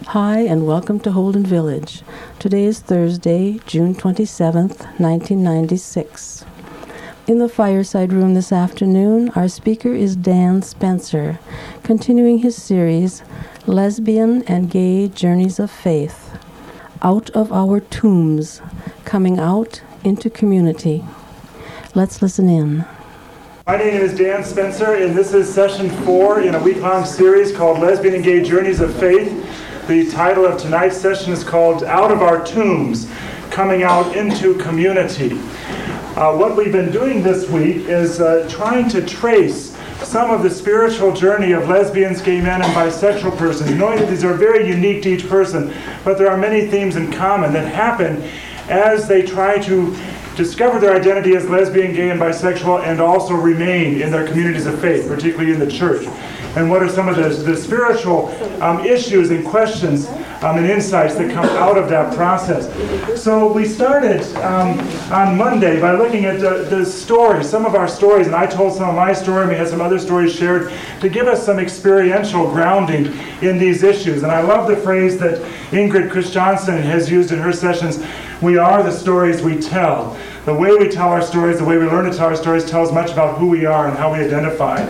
Hi, and welcome to Holden Village. Today is Thursday, June 27th, 1996. In the fireside room this afternoon, our speaker is Dan Spencer, continuing his series, Lesbian and Gay Journeys of Faith, Out of Our Tombs, Coming Out into Community. Let's listen in. My name is Dan Spencer, and this is session 4 in a week-long series called Lesbian and Gay Journeys of Faith. The title of tonight's session is called Out of Our Tombs, Coming Out into Community. What we've been doing this week is trying to trace some of the spiritual journey of lesbians, gay men, and bisexual persons, knowing that these are very unique to each person, but there are many themes in common that happen as they try to discover their identity as lesbian, gay, and bisexual, and also remain in their communities of faith, particularly in the church. And what are some of the spiritual issues and questions and insights that come out of that process? So we started on Monday by looking at the stories, some of our stories, and I told some of my story, and we had some other stories shared to give us some experiential grounding in these issues. And I love the phrase that Ingrid Christiansen has used in her sessions, we are the stories we tell. The way we tell our stories, the way we learn to tell our stories tells much about who we are and how we identify.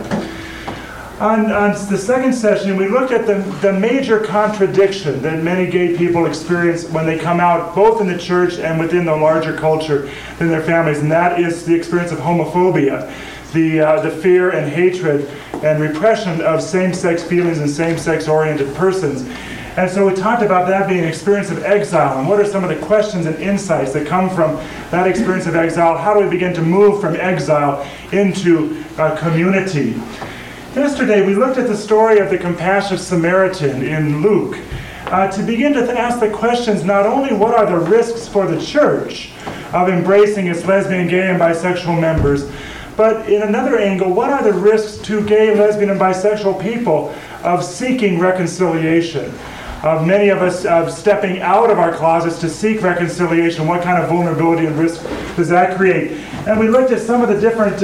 On the second session, we looked at the major contradiction that many gay people experience when they come out, both in the church and within the larger culture in their families, and that is the experience of homophobia, the fear and hatred and repression of same-sex feelings and same-sex-oriented persons. And so we talked about that being an experience of exile, and what are some of the questions and insights that come from that experience of exile? How do we begin to move from exile into community? Yesterday, we looked at the story of the Compassionate Samaritan in Luke to begin to ask the questions, not only what are the risks for the church of embracing its lesbian, gay, and bisexual members, but in another angle, what are the risks to gay, lesbian, and bisexual people of seeking reconciliation? Of many of us stepping out of our closets to seek reconciliation, what kind of vulnerability and risk does that create? And we looked at some of the different,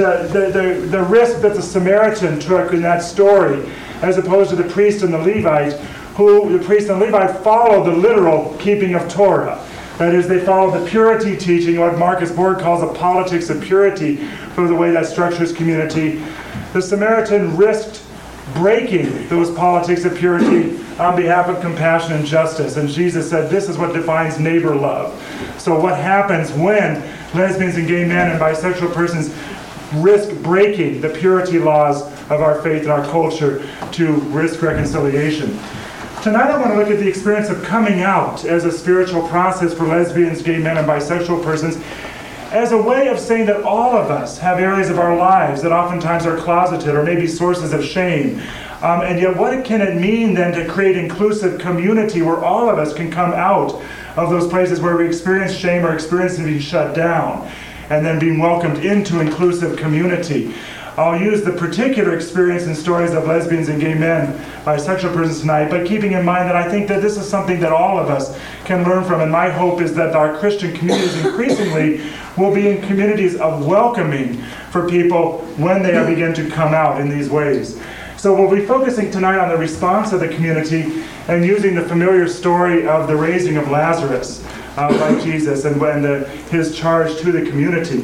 the risk that the Samaritan took in that story, as opposed to the priest and the Levite, who the priest and the Levite followed the literal keeping of Torah. That is, they followed the purity teaching, what Marcus Borg calls a politics of purity, for the way that structures community. The Samaritan risked breaking those politics of purity on behalf of compassion and justice. And Jesus said, this is what defines neighbor love. So what happens when lesbians and gay men and bisexual persons risk breaking the purity laws of our faith and our culture to risk reconciliation? Tonight I want to look at the experience of coming out as a spiritual process for lesbians, gay men, and bisexual persons, as a way of saying that all of us have areas of our lives that oftentimes are closeted or maybe sources of shame. And yet what can it mean then to create inclusive community where all of us can come out of those places where we experience shame or experience being shut down and then being welcomed into inclusive community? I'll use the particular experience and stories of lesbians and gay men, bisexual persons tonight, but keeping in mind that I think that this is something that all of us can learn from, and my hope is that our Christian communities increasingly will be in communities of welcoming for people when they begin to come out in these ways. So we'll be focusing tonight on the response of the community and using the familiar story of the raising of Lazarus by Jesus and his charge to the community.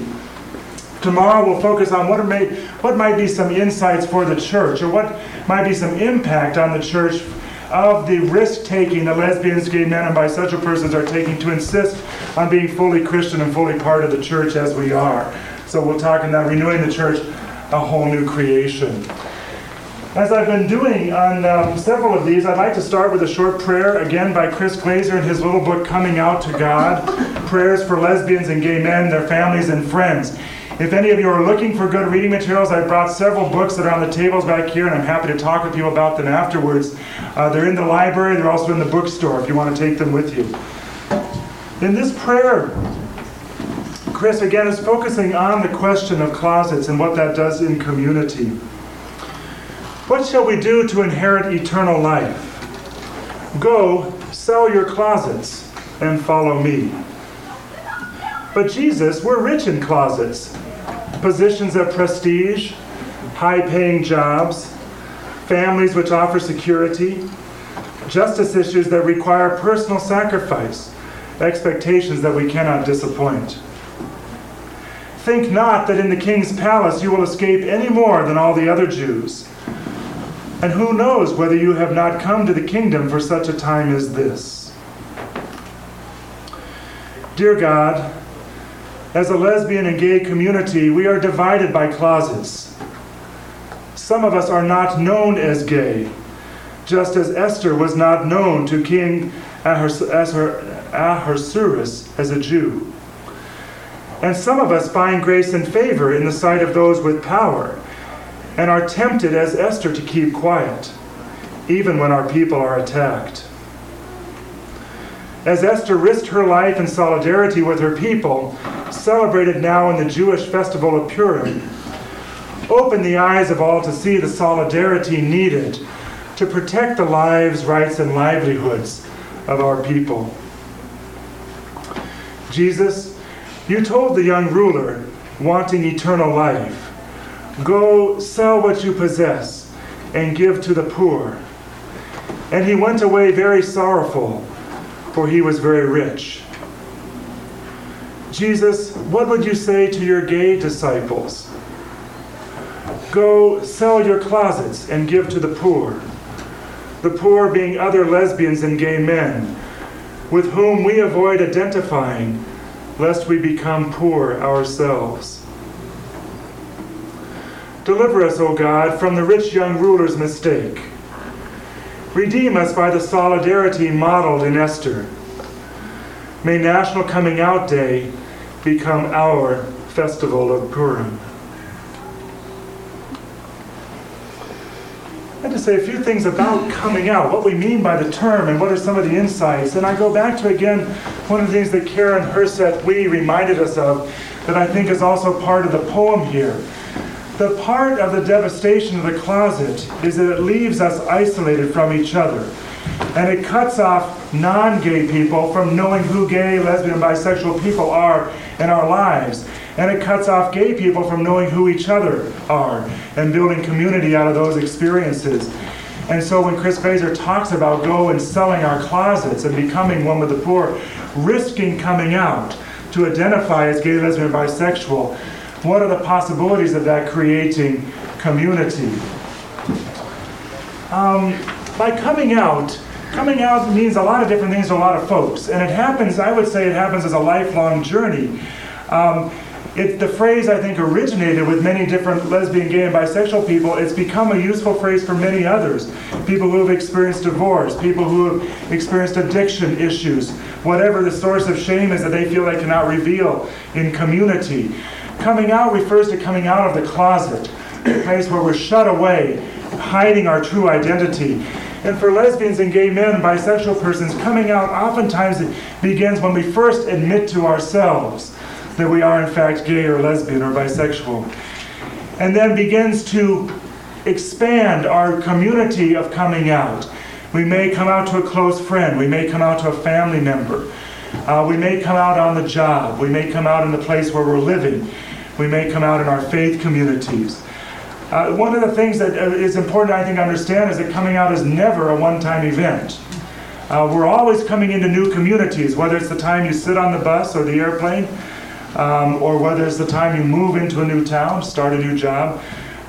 Tomorrow we'll focus on what might be some insights for the church, or what might be some impact on the church of the risk-taking that lesbians, gay men, and bisexual persons are taking to insist on being fully Christian and fully part of the church as we are. So we'll talk in that renewing the church, a whole new creation. As I've been doing on several of these, I'd like to start with a short prayer, again by Chris Glazer in his little book, Coming Out to God, Prayers for Lesbians and Gay Men, Their Families, and Friends. If any of you are looking for good reading materials, I brought several books that are on the tables back here, and I'm happy to talk with you about them afterwards. They're in the library, they're also in the bookstore if you want to take them with you. In this prayer, Chris again is focusing on the question of closets and what that does in community. What shall we do to inherit eternal life? Go, sell your closets, and follow me. But Jesus, we're rich in closets. Positions of prestige, high-paying jobs, families which offer security, justice issues that require personal sacrifice, expectations that we cannot disappoint. Think not that in the king's palace you will escape any more than all the other Jews. And who knows whether you have not come to the kingdom for such a time as this? Dear God, as a lesbian and gay community, we are divided by closets. Some of us are not known as gay, just as Esther was not known to King Ahasuerus as a Jew. And some of us find grace and favor in the sight of those with power, and are tempted as Esther to keep quiet, even when our people are attacked. As Esther risked her life in solidarity with her people, celebrated now in the Jewish festival of Purim, open the eyes of all to see the solidarity needed to protect the lives, rights, and livelihoods of our people. Jesus, you told the young ruler, wanting eternal life, "Go sell what you possess and give to the poor." And he went away very sorrowful, for he was very rich. Jesus, what would you say to your gay disciples? "Go sell your closets and give to the poor." The poor being other lesbians and gay men, with whom we avoid identifying, lest we become poor ourselves. Deliver us, O God, from the rich young ruler's mistake. Redeem us by the solidarity modeled in Esther. May National Coming Out Day become our festival of Purim. I had to say a few things about coming out, what we mean by the term, and what are some of the insights. And I go back to, again, one of the things that Karen Herseth-Wee reminded us of that I think is also part of the poem here. The part of the devastation of the closet is that it leaves us isolated from each other. And it cuts off non-gay people from knowing who gay, lesbian, and bisexual people are in our lives. And it cuts off gay people from knowing who each other are and building community out of those experiences. And so when Chris Glazer talks about go and selling our closets and becoming one with the poor, risking coming out to identify as gay, lesbian, and bisexual, what are the possibilities of that creating community? By coming out means a lot of different things to a lot of folks. And it happens, I would say it happens as a lifelong journey. The phrase, I think, originated with many different lesbian, gay, and bisexual people. It's become a useful phrase for many others. People who have experienced divorce, people who have experienced addiction issues, whatever the source of shame is that they feel they cannot reveal in community. Coming out refers to coming out of the closet, a place where we're shut away, hiding our true identity. And for lesbians and gay men and bisexual persons, coming out oftentimes it begins when we first admit to ourselves that we are in fact gay or lesbian or bisexual. And then begins to expand our community of coming out. We may come out to a close friend. We may come out to a family member. We may come out on the job. We may come out in the place where we're living. We may come out in our faith communities. One of the things that is important, I think, to understand is that coming out is never a one-time event. We're always coming into new communities, whether it's the time you sit on the bus or the airplane, or whether it's the time you move into a new town, start a new job,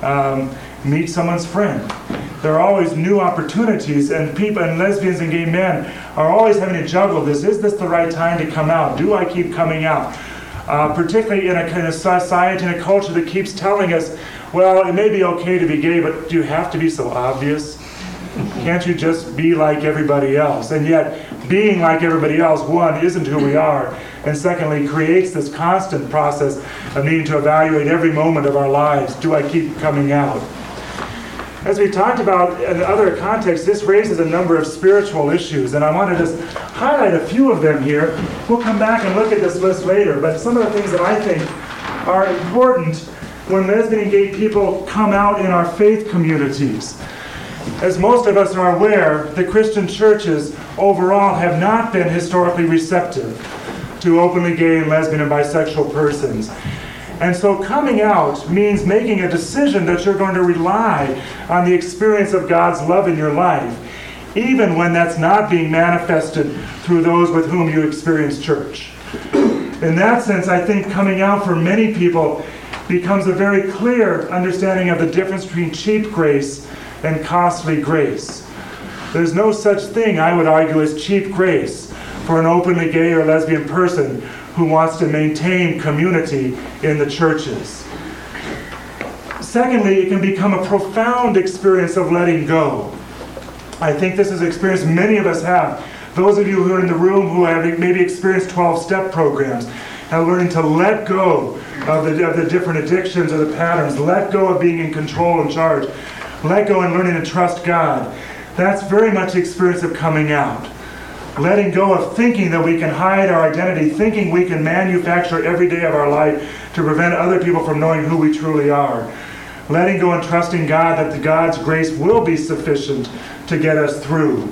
meet someone's friend. There are always new opportunities, and people, and lesbians and gay men are always having to juggle this. Is this the right time to come out? Do I keep coming out? Particularly in a kind of society and a culture that keeps telling us, well, it may be okay to be gay, but do you have to be so obvious? Can't you just be like everybody else? And yet, being like everybody else, one, isn't who we are, and secondly, creates this constant process of needing to evaluate every moment of our lives. Do I keep coming out? As we talked about in other contexts, this raises a number of spiritual issues, and I want to just highlight a few of them here. We'll come back and look at this list later, but some of the things that I think are important when lesbian and gay people come out in our faith communities. As most of us are aware, the Christian churches overall have not been historically receptive to openly gay and lesbian and bisexual persons. And so coming out means making a decision that you're going to rely on the experience of God's love in your life, even when that's not being manifested through those with whom you experience church. In that sense, I think coming out for many people becomes a very clear understanding of the difference between cheap grace and costly grace. There's no such thing, I would argue, as cheap grace for an openly gay or lesbian person who wants to maintain community in the churches. Secondly, it can become a profound experience of letting go. I think this is an experience many of us have. Those of you who are in the room who have maybe experienced 12-step programs and learning to let go of the different addictions or the patterns, let go of being in control and charge, let go and learning to trust God. That's very much the experience of coming out. Letting go of thinking that we can hide our identity, thinking we can manufacture every day of our life to prevent other people from knowing who we truly are. Letting go and trusting God that God's grace will be sufficient to get us through.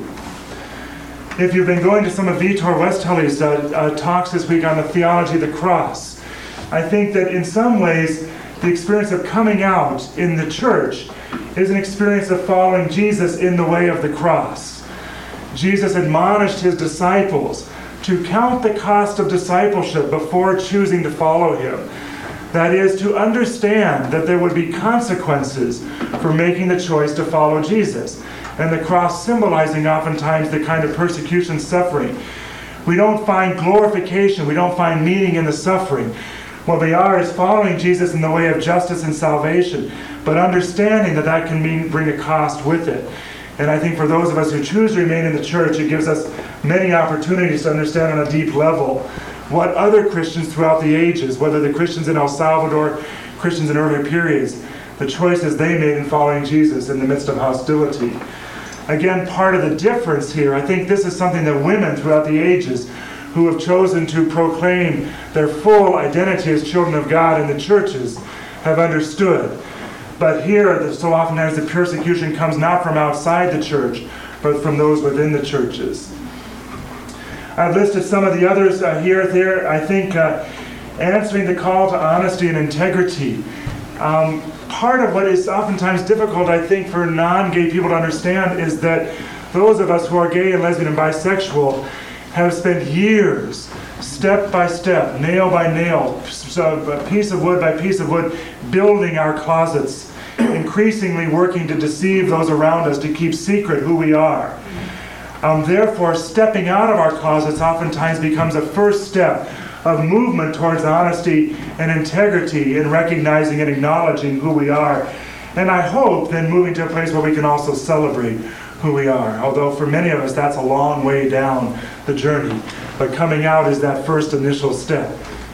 If you've been going to some of Vitor Westhull's talks this week on the theology of the cross, I think that in some ways the experience of coming out in the church is an experience of following Jesus in the way of the cross. Jesus admonished his disciples to count the cost of discipleship before choosing to follow him. That is, to understand that there would be consequences for making the choice to follow Jesus. And the cross symbolizing oftentimes the kind of persecution, suffering. We don't find glorification, we don't find meaning in the suffering. What we are is following Jesus in the way of justice and salvation, but understanding that that can bring a cost with it. And I think for those of us who choose to remain in the church, it gives us many opportunities to understand on a deep level what other Christians throughout the ages, whether the Christians in El Salvador, Christians in earlier periods, the choices they made in following Jesus in the midst of hostility. Again, part of the difference here, I think this is something that women throughout the ages who have chosen to proclaim their full identity as children of God in the churches have understood. But here, so oftentimes the persecution comes not from outside the church, but from those within the churches. I've listed some of the others here. There, I think answering the call to honesty and integrity. Part of what is oftentimes difficult, I think, for non-gay people to understand is that those of us who are gay and lesbian and bisexual have spent years, step by step, nail by nail, piece of wood by piece of wood, building our closets, increasingly working to deceive those around us, to keep secret who we are. Therefore, stepping out of our closets oftentimes becomes a first step of movement towards honesty and integrity in recognizing and acknowledging who we are. And I hope then moving to a place where we can also celebrate who we are. Although for many of us that's a long way down the journey. But coming out is that first initial step.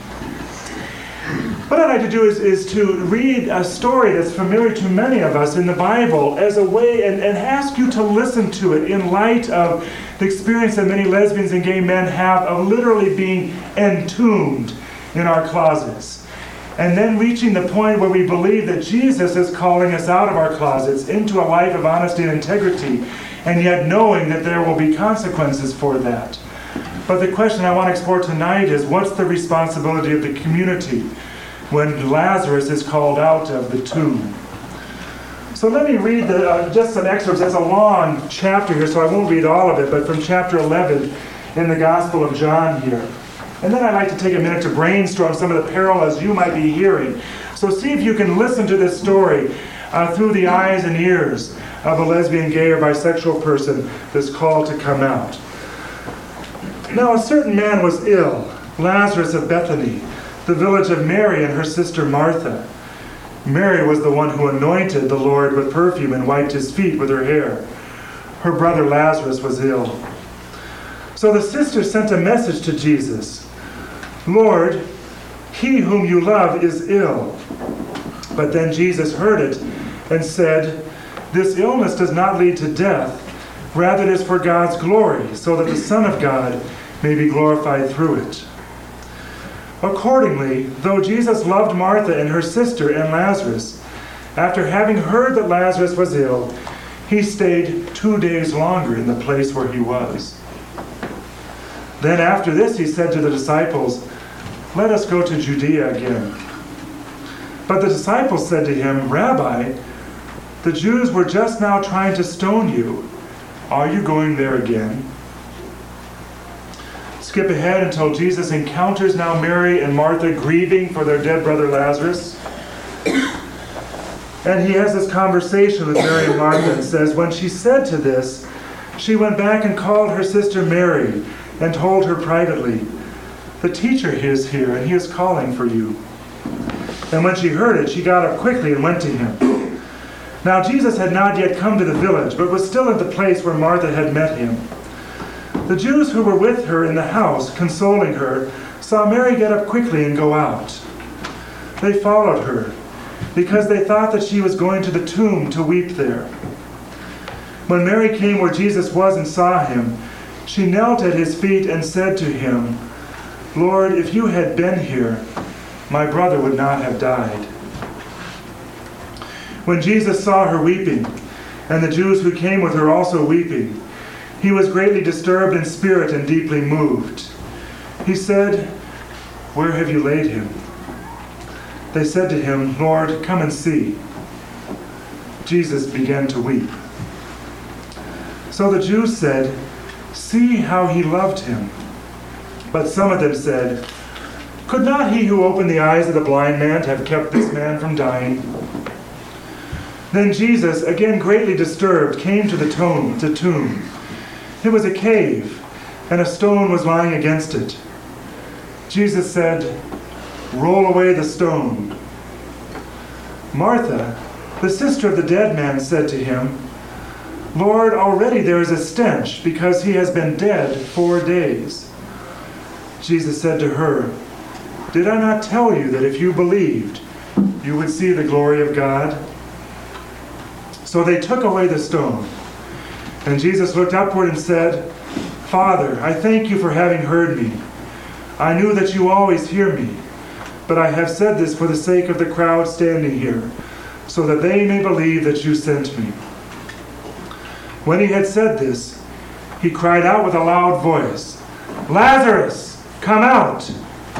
What I'd like to do is to read a story that's familiar to many of us in the Bible as a way, and ask you to listen to it in light of the experience that many lesbians and gay men have of literally being entombed in our closets. And then reaching the point where we believe that Jesus is calling us out of our closets into a life of honesty and integrity, and yet knowing that there will be consequences for that. But the question I want to explore tonight is, what's the responsibility of the community when Lazarus is called out of the tomb? So let me read just some excerpts. It's a long chapter here, so I won't read all of it, but from chapter 11 in the Gospel of John here. And then I'd like to take a minute to brainstorm some of the parallels you might be hearing. So see if you can listen to this story through the eyes and ears of a lesbian, gay, or bisexual person that's called to come out. Now a certain man was ill, Lazarus of Bethany, the village of Mary and her sister Martha. Mary was the one who anointed the Lord with perfume and wiped his feet with her hair. Her brother Lazarus was ill. So the sister sent a message to Jesus. Lord, he whom you love is ill. But then Jesus heard it and said, this illness does not lead to death. Rather it is for God's glory, so that the Son of God may be glorified through it. Accordingly, though Jesus loved Martha and her sister and Lazarus, after having heard that Lazarus was ill, he stayed 2 days longer in the place where he was. Then after this he said to the disciples, let us go to Judea again. But the disciples said to him, Rabbi, the Jews were just now trying to stone you, Are you going there again? Skip ahead until Jesus encounters now Mary and Martha grieving for their dead brother Lazarus. And he has this conversation with Mary and Martha and says, when she said to this, she went back and called her sister Mary and told her privately, the teacher is here and he is calling for you. And when she heard it, she got up quickly and went to him. Now Jesus had not yet come to the village, but was still at the place where Martha had met him. The Jews who were with her in the house, consoling her, saw Mary get up quickly and go out. They followed her, because they thought that she was going to the tomb to weep there. When Mary came where Jesus was and saw him, she knelt at his feet and said to him, Lord, if you had been here, my brother would not have died. When Jesus saw her weeping, and the Jews who came with her also weeping, he was greatly disturbed in spirit and deeply moved. He said, Where have you laid him? They said to him, Lord, come and see. Jesus began to weep. So the Jews said, See how he loved him. But some of them said, Could not he who opened the eyes of the blind man have kept this man from dying? Then Jesus, again greatly disturbed, came to the tomb. It was a cave, and a stone was lying against it. Jesus said, Roll away the stone. Martha, the sister of the dead man, said to him, Lord, already there is a stench, because he has been dead 4 days. Jesus said to her, Did I not tell you that if you believed, you would see the glory of God? So they took away the stone. And Jesus looked upward and said, Father, I thank you for having heard me. I knew that you always hear me, but I have said this for the sake of the crowd standing here, so that they may believe that you sent me. When he had said this, he cried out with a loud voice, Lazarus, come out!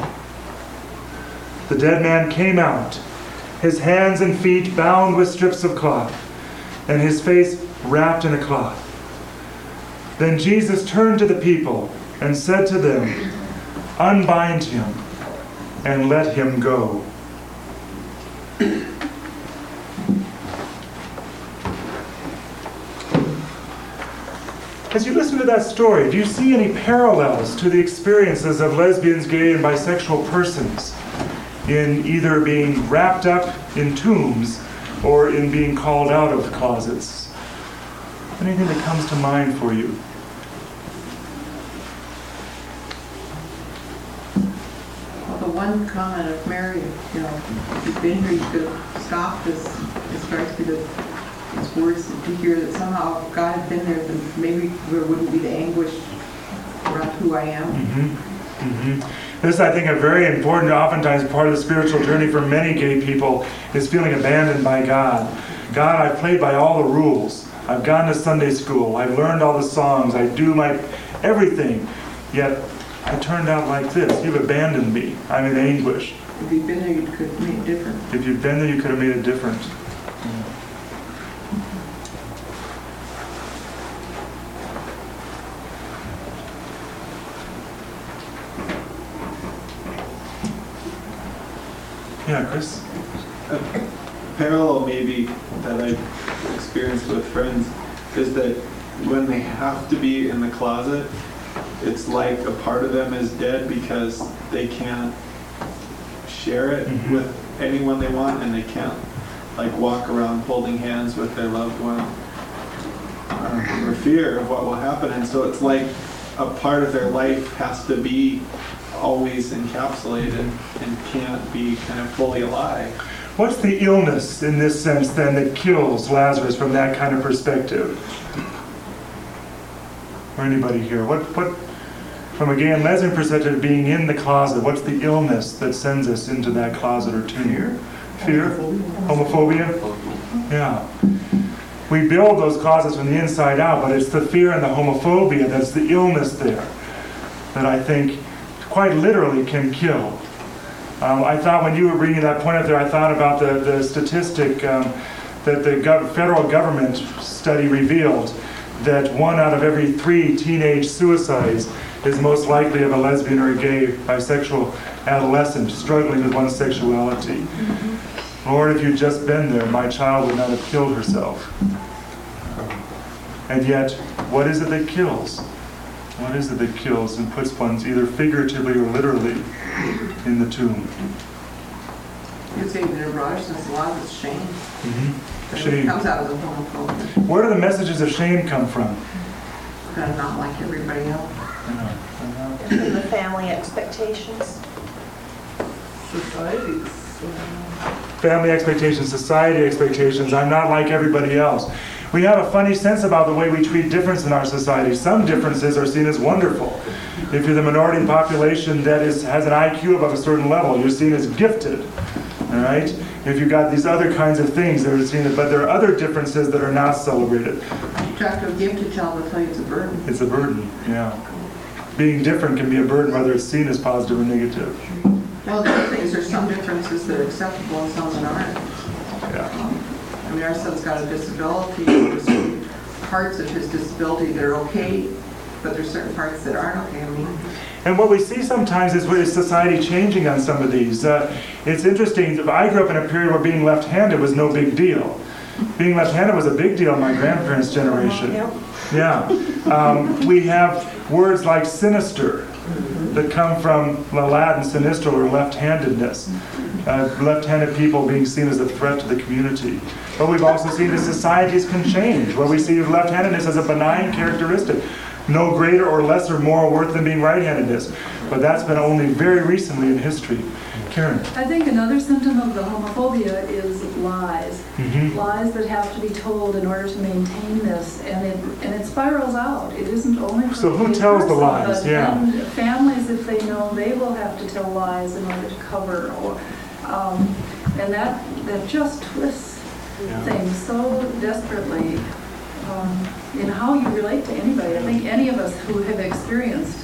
The dead man came out, his hands and feet bound with strips of cloth, and his face wrapped in a cloth. Then Jesus turned to the people and said to them, Unbind him and let him go. As you listen to that story, do you see any parallels to the experiences of lesbians, gay, and bisexual persons in either being wrapped up in tombs or in being called out of closets? Anything that comes to mind for you? Well, the one comment of Mary, if you've been here, you could have stopped this. It strikes me that it's words to hear that somehow if God had been there, then maybe there wouldn't be the anguish around who I am. Mm-hmm. Mm-hmm. This, I think, a very important, oftentimes part of the spiritual journey for many gay people is feeling abandoned by God. God, I've played by all the rules. I've gone to Sunday school. I've learned all the songs. I do my everything. Yet I turned out like this. You've abandoned me. I'm in anguish. If you'd been there, you could have made it different. If you'd been there, you could have made it different. Yeah, Chris? A parallel maybe that I've experienced with friends is that when they have to be in the closet, it's like a part of them is dead because they can't share it with anyone they want, and they can't like walk around holding hands with their loved one for fear of what will happen. And so it's like a part of their life has to be always encapsulated and can't be kind of fully alive. What's the illness in this sense then that kills Lazarus from that kind of perspective? Or anybody here? What from a gay and lesbian perspective, being in the closet, what's the illness that sends us into that closet or tomb? Fear? Homophobia? Yeah. We build those closets from the inside out, but it's the fear and the homophobia that's the illness there that I think quite literally can kill. I thought when you were bringing that point up there, I thought about the statistic that the federal government study revealed that 1 out of every 3 teenage suicides is most likely of a lesbian or a gay, bisexual adolescent struggling with one's sexuality. Lord, if you'd just been there, my child would not have killed herself. And yet, what is it that kills? What is it that kills and puts one either figuratively or literally in the tomb? You say that erogenous, a lot of it's shame. Shame. It comes out of the homophobia. Where do the messages of shame come from? Gotta not like everybody else. And the family expectations. Society's. Family expectations, society expectations. I'm not like everybody else. We have a funny sense about the way we treat difference in our society. Some differences are seen as wonderful. If you're the minority population that has an IQ above a certain level, you're seen as gifted. All right? If you've got these other kinds of things that are seen, but there are other differences that are not celebrated. You talk to a gifted child, they'll tell you it's a burden. It's a burden, yeah. Being different can be a burden, whether it's seen as positive or negative. Well, the other thing is there's some differences that are acceptable and some that aren't. Yeah. I mean, our son's got a disability, there's certain parts of his disability that are okay, but there's certain parts that aren't okay. I mean, And what we see sometimes is society changing on some of these. It's interesting. I grew up in a period where being left-handed was no big deal. Being left-handed was a big deal in my grandparents' generation. Yeah. We have words like sinister that come from the Latin sinistral, or left-handedness. Left-handed people being seen as a threat to the community. But we've also seen that societies can change, where we see left-handedness as a benign characteristic. No greater or lesser moral worth than being right-handedness. But that's been only very recently in history. Karen. I think another symptom of the homophobia is lies. Mm-hmm. Lies that have to be told in order to maintain this, and it spirals out. It isn't only for So who the tells the person, lies? but Yeah. then families, if they know, they will have to tell lies in order to cover, and that just twists things so desperately in how you relate to anybody. I think any of us who have experienced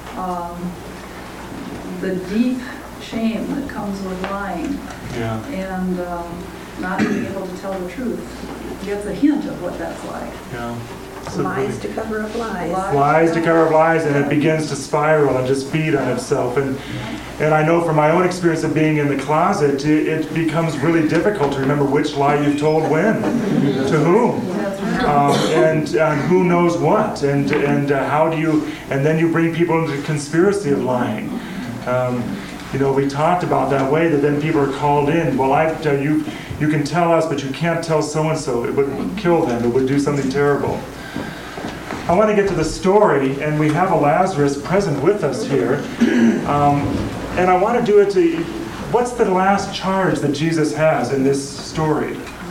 the deep shame that comes with lying and not being able to tell the truth gets a hint of what that's like. Yeah. Lies to cover up lies. Lies to cover up lies, and it begins to spiral and just feed on itself. And I know from my own experience of being in the closet, it becomes really difficult to remember which lie you've told when, to whom, That's right. and who knows what, and how do you, and then you bring people into the conspiracy of lying. We talked about that way that then people are called in. Well, you can tell us, but you can't tell so-and-so. It would kill them. It would do something terrible. I want to get to the story, and we have a Lazarus present with us here. And I want to do it what's the last charge that Jesus has in this story?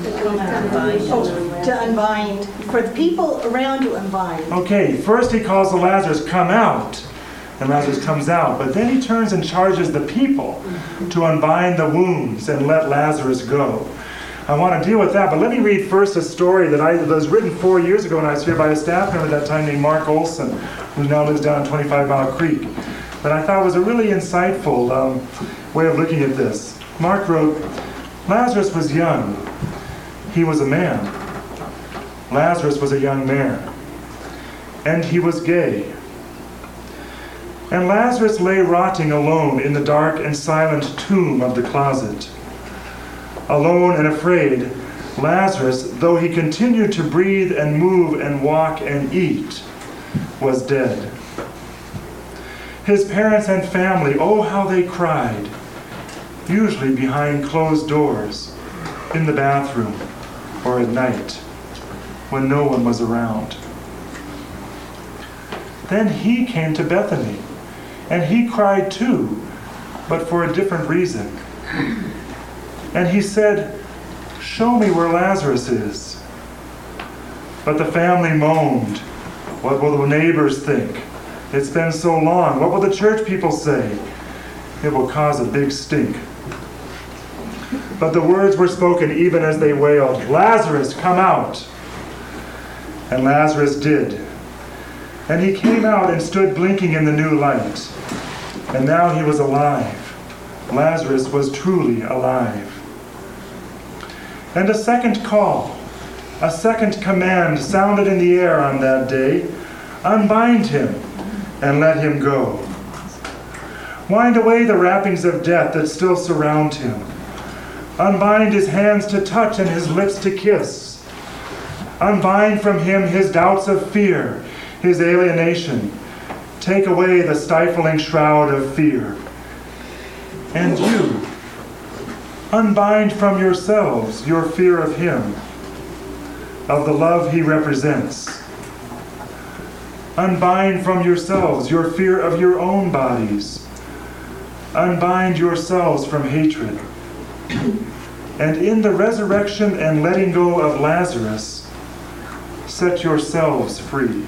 To unbind, for the people around to unbind. Okay, first he calls the Lazarus, come out. And Lazarus comes out. But then he turns and charges the people to unbind the wounds and let Lazarus go. I want to deal with that, but let me read first a story that was written 4 years ago when I was here by a staff member at that time named Mark Olson, who now lives down in 25 Mile Creek. But I thought it was a really insightful way of looking at this. Mark wrote, Lazarus was young. He was a man. Lazarus was a young man. And he was gay. And Lazarus lay rotting alone in the dark and silent tomb of the closet. Alone and afraid, Lazarus, though he continued to breathe and move and walk and eat, was dead. His parents and family, oh how they cried, usually behind closed doors, in the bathroom, or at night, when no one was around. Then he came to Bethany, and he cried too, but for a different reason. And he said, show me where Lazarus is. But the family moaned, what will the neighbors think? It's been so long. What will the church people say? It will cause a big stink. But the words were spoken even as they wailed, Lazarus, come out. And Lazarus did. And he came out and stood blinking in the new light. And now he was alive. Lazarus was truly alive. And a second call. A second command sounded in the air on that day. Unbind him and let him go. Wind away the wrappings of death that still surround him. Unbind his hands to touch and his lips to kiss. Unbind from him his doubts of fear, his alienation. Take away the stifling shroud of fear. And you, unbind from yourselves your fear of him, of the love he represents. Unbind from yourselves your fear of your own bodies. Unbind yourselves from hatred. And in the resurrection and letting go of Lazarus, set yourselves free.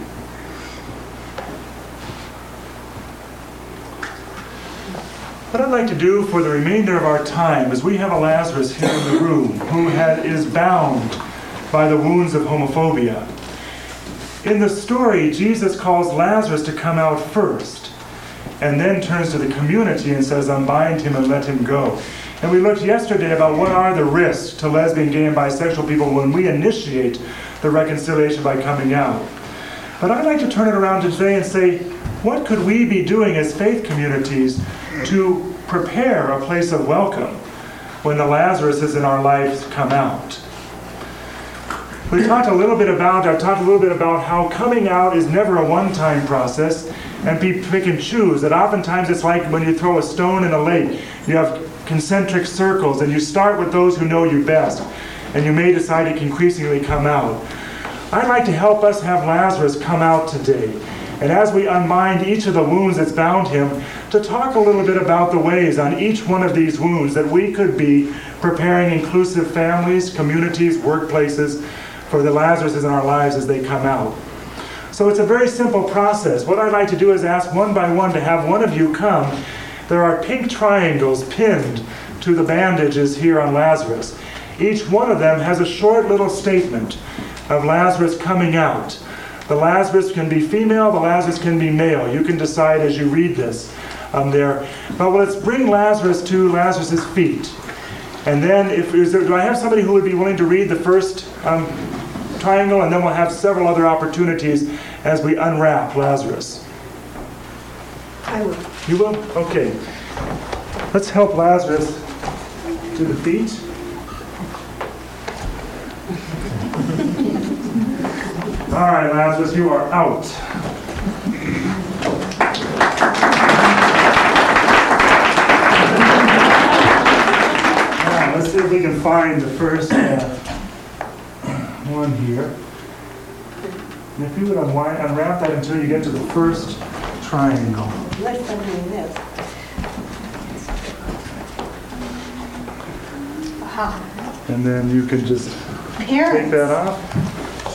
What I'd like to do for the remainder of our time is we have a Lazarus here in the room who is bound by the wounds of homophobia. In the story, Jesus calls Lazarus to come out first and then turns to the community and says, unbind him and let him go. And we looked yesterday about what are the risks to lesbian, gay, and bisexual people when we initiate the reconciliation by coming out. But I'd like to turn it around today and say, what could we be doing as faith communities to prepare a place of welcome when the Lazaruses in our lives come out? I've talked a little bit about how coming out is never a one-time process, and people pick and choose. That oftentimes it's like when you throw a stone in a lake. You have concentric circles, and you start with those who know you best, and you may decide to increasingly come out. I'd like to help us have Lazarus come out today. And as we unbind each of the wounds that's bound him, to talk a little bit about the ways on each one of these wounds that we could be preparing inclusive families, communities, workplaces for the Lazaruses in our lives as they come out. So it's a very simple process. What I'd like to do is ask one by one to have one of you come. There are pink triangles pinned to the bandages here on Lazarus. Each one of them has a short little statement of Lazarus coming out. The Lazarus can be female, the Lazarus can be male. You can decide as you read this there. But let's bring Lazarus to Lazarus's feet. And then, do I have somebody who would be willing to read the first triangle, and then we'll have several other opportunities as we unwrap Lazarus. I will. You will? Okay. Let's help Lazarus to the feet. All right, Lazarus, you are out. Now, let's see if we can find the first one here. And if you would unwrap that until you get to the first triangle. Let's undo this. Aha. And then you can just take that off.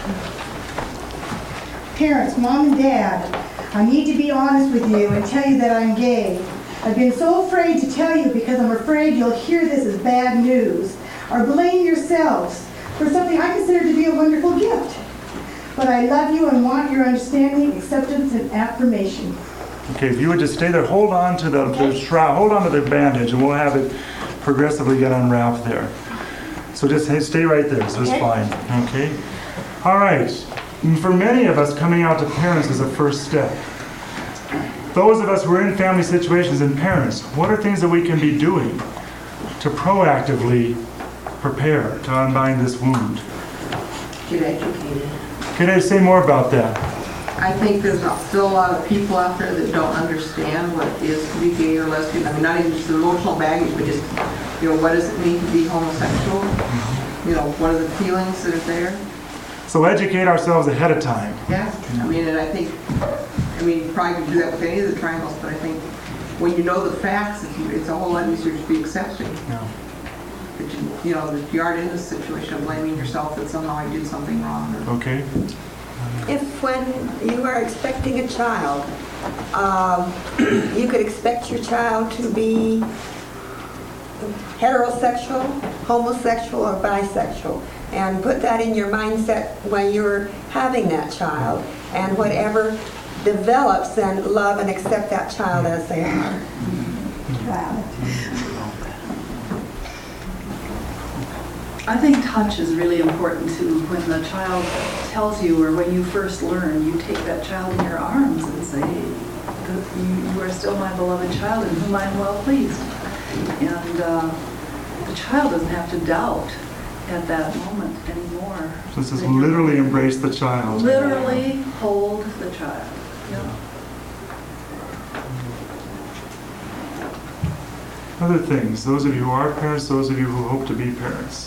Parents, Mom and Dad, I need to be honest with you and tell you that I'm gay. I've been so afraid to tell you because I'm afraid you'll hear this as bad news or blame yourselves for something I consider to be a wonderful gift. But I love you and want your understanding, acceptance, and affirmation. Okay, if you would just stay there, hold on to the shroud, hold on to the bandage, and we'll have it progressively get unwrapped there. So just stay right there, so it's fine. Okay? All right. And for many of us, coming out to parents is a first step. Those of us who are in family situations and parents, what are things that we can be doing to proactively prepare to unbind this wound? Get educated. Can I say more about that? I think there's still a lot of people out there that don't understand what it is to be gay or lesbian. I mean, not even just the emotional baggage, but just, what does it mean to be homosexual? What are the feelings that are there? So educate ourselves ahead of time. Yeah, I mean, and I think, you probably could do that with any of the triangles, but I think when you know the facts, it's a whole lot easier to be accepting. Yeah. That you aren't in this situation of blaming yourself that somehow I did something wrong. Okay. If when you are expecting a child, you could expect your child to be heterosexual, homosexual, or bisexual, and put that in your mindset when you're having that child, and whatever develops, then love and accept that child as they are. Wow. I think touch is really important too. When the child tells you, or when you first learn, you take that child in your arms and say, you are still my beloved child in whom I am well pleased. And the child doesn't have to doubt at that moment anymore. So this is literally embrace the child. Literally hold the child. Yeah. Other things, those of you who are parents, those of you who hope to be parents.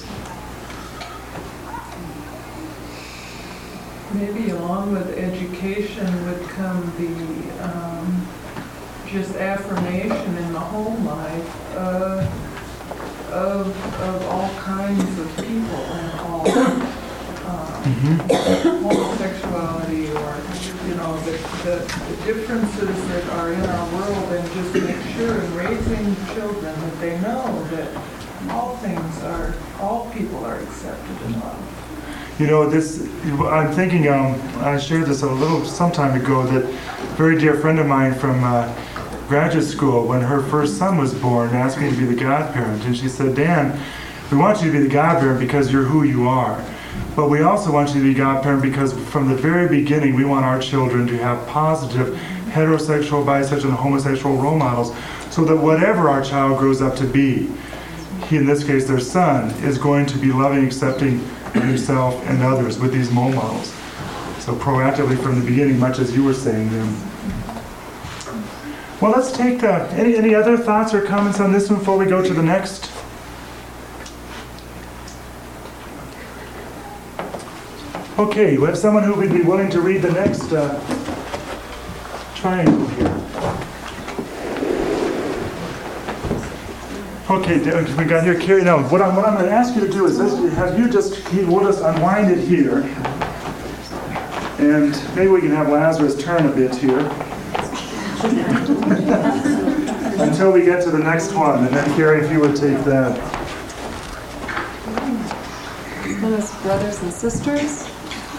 Maybe along with education would come the just affirmation in the home life of all kinds of people and all homosexuality, or the differences that are in our world, and just make sure in raising children that they know that all people are accepted and loved. You know, I'm thinking, I shared this some time ago, that a very dear friend of mine from graduate school, when her first son was born, asked me to be the godparent. And she said, Dan, we want you to be the godparent because you're who you are. But we also want you to be godparent because from the very beginning, we want our children to have positive heterosexual, bisexual, and homosexual role models, so that whatever our child grows up to be, he, in this case, their son, is going to be loving, accepting himself and others with these role models. So proactively from the beginning, much as you were saying them. Well, let's take any other thoughts or comments on this one before we go to the next? Okay, we have someone who would be willing to read the next triangle here. Okay, we got here, Carrie. Now, what I'm going to ask you to do is we'll just unwind it here, and maybe we can have Lazarus turn a bit here until we get to the next one, and then Carrie, if you would take that. Brothers and sisters.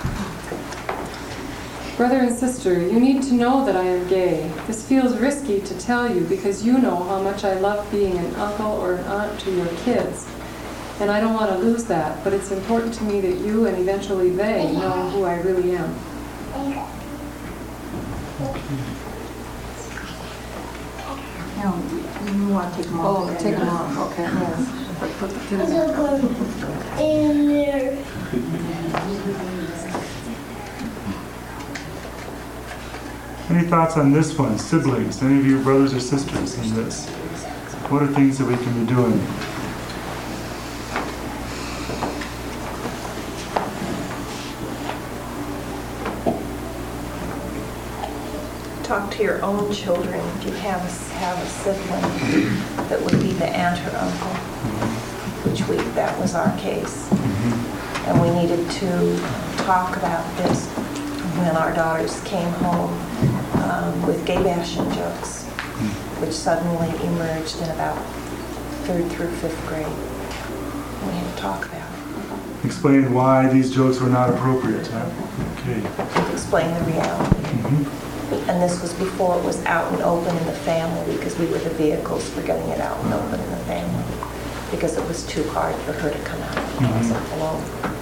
Brother and sister, you need to know that I am gay. This feels risky to tell you because you know how much I love being an uncle or an aunt to your kids. And I don't want to lose that, but it's important to me that you and eventually they know who I really am. No, you want to take them off. Oh, take them off, okay. Yes. Put the In there. Any thoughts on this one? Siblings, any of you brothers or sisters in this? What are things that we can be doing? Talk to your own children if you have a sibling that would be the aunt or uncle, that was our case. And we needed to talk about this when our daughters came home with gay bashing jokes, which suddenly emerged in about 3rd through 5th grade. We had to talk about it. Explain why these jokes were not appropriate, huh? Okay. Explain the reality. And this was before it was out and open in the family, because we were the vehicles for getting it out and open in the family, because it was too hard for her to come out and closet alone.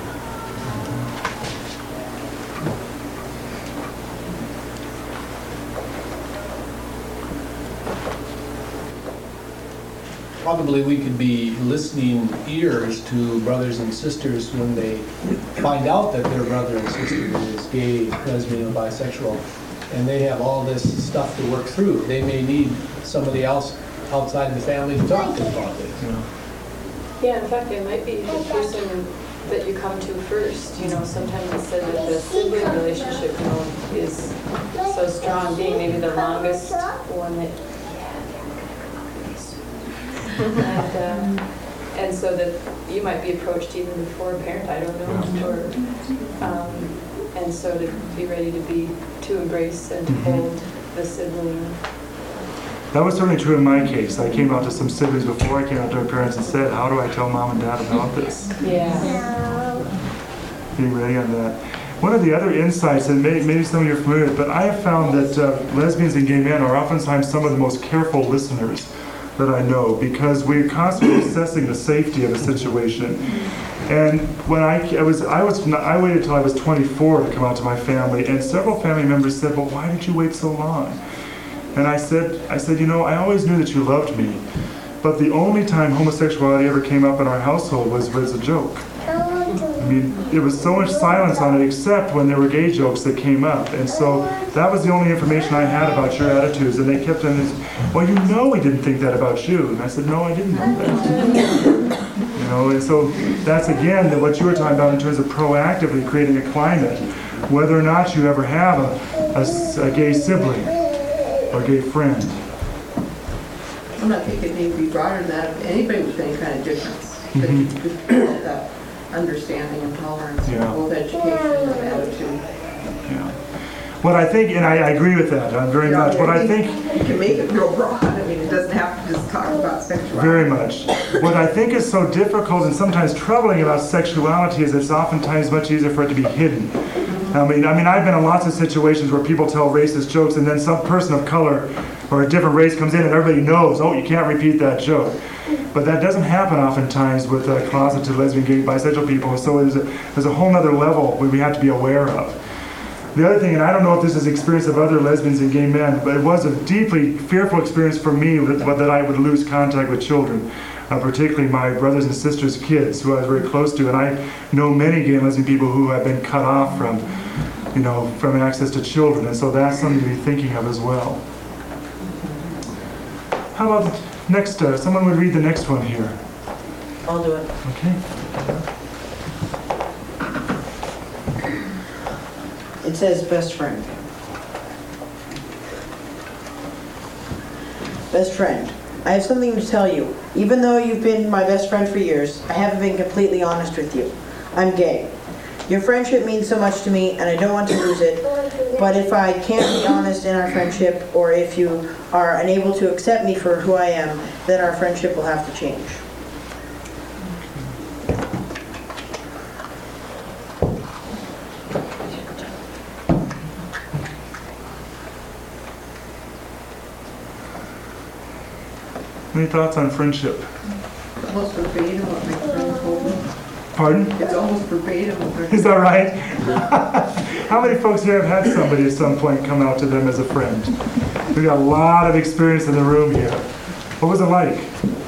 Probably we could be listening ears to brothers and sisters when they find out that their brother and sister is gay, lesbian, or bisexual, and they have all this stuff to work through. They may need somebody else outside the family to talk to them about this. Yeah, in fact, they might be the person that you come to first. You know, sometimes it's said that the sibling relationship, you know, is so strong, being maybe the longest one that. And so that you might be approached even before a parent, I don't know, or and so to be ready to embrace and to hold the sibling. That was certainly true in my case. I came out to some siblings before I came out to our parents and said, how do I tell mom and dad about this? Yeah. Being ready on that. One of the other insights, and maybe some of you are familiar with, but I have found that lesbians and gay men are oftentimes some of the most careful listeners that I know, because we're constantly assessing the safety of a situation. And when I waited till I was 24 to come out to my family, and several family members said, "Well, why did you wait so long?" And I said, you know, I always knew that you loved me, but the only time homosexuality ever came up in our household was as a joke. I mean, there was so much silence on it, except when there were gay jokes that came up. And so that was the only information I had about your attitudes. And they kept on this, "Well, you know we didn't think that about you." And I said, "No, I didn't know that." You know, and so that's again what you were talking about in terms of proactively creating a climate, whether or not you ever have a gay sibling or gay friend. I'm not thinking it needs to be broader than that. If anybody with any kind of difference, that you could build that understanding and tolerance, both education and attitude. Yeah. What I think, and I agree with that very much. What I think you can make it real broad. I mean, it doesn't have to just talk about sexuality. Very much. What I think is so difficult and sometimes troubling about sexuality is it's oftentimes much easier for it to be hidden. I mean, I've been in lots of situations where people tell racist jokes, and then some person of color or a different race comes in, and everybody knows, oh, you can't repeat that joke. But that doesn't happen oftentimes with closeted lesbian, gay, bisexual people. So there's a whole other level we have to be aware of. The other thing, and I don't know if this is the experience of other lesbians and gay men, but it was a deeply fearful experience for me that I would lose contact with children, particularly my brothers and sisters' kids, who I was very close to. And I know many gay and lesbian people who have been cut off from access to children. And so that's something to be thinking of as well. How about next, someone would read the next one here. I'll do it. Okay. It says best friend. Best friend, I have something to tell you. Even though you've been my best friend for years, I haven't been completely honest with you. I'm gay. Your friendship means so much to me, and I don't want to lose it. But if I can't be honest in our friendship, or if you are unable to accept me for who I am, then our friendship will have to change. Any thoughts on friendship? Almost verbatim what my friend told me. Pardon? It's almost verbatim what my friend. Is that right? How many folks here have had somebody at some point come out to them as a friend? We've got a lot of experience in the room here. What was it like?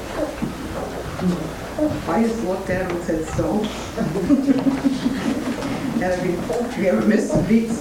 I just looked at him and said, "So?" And I mean, you ever missed some beats?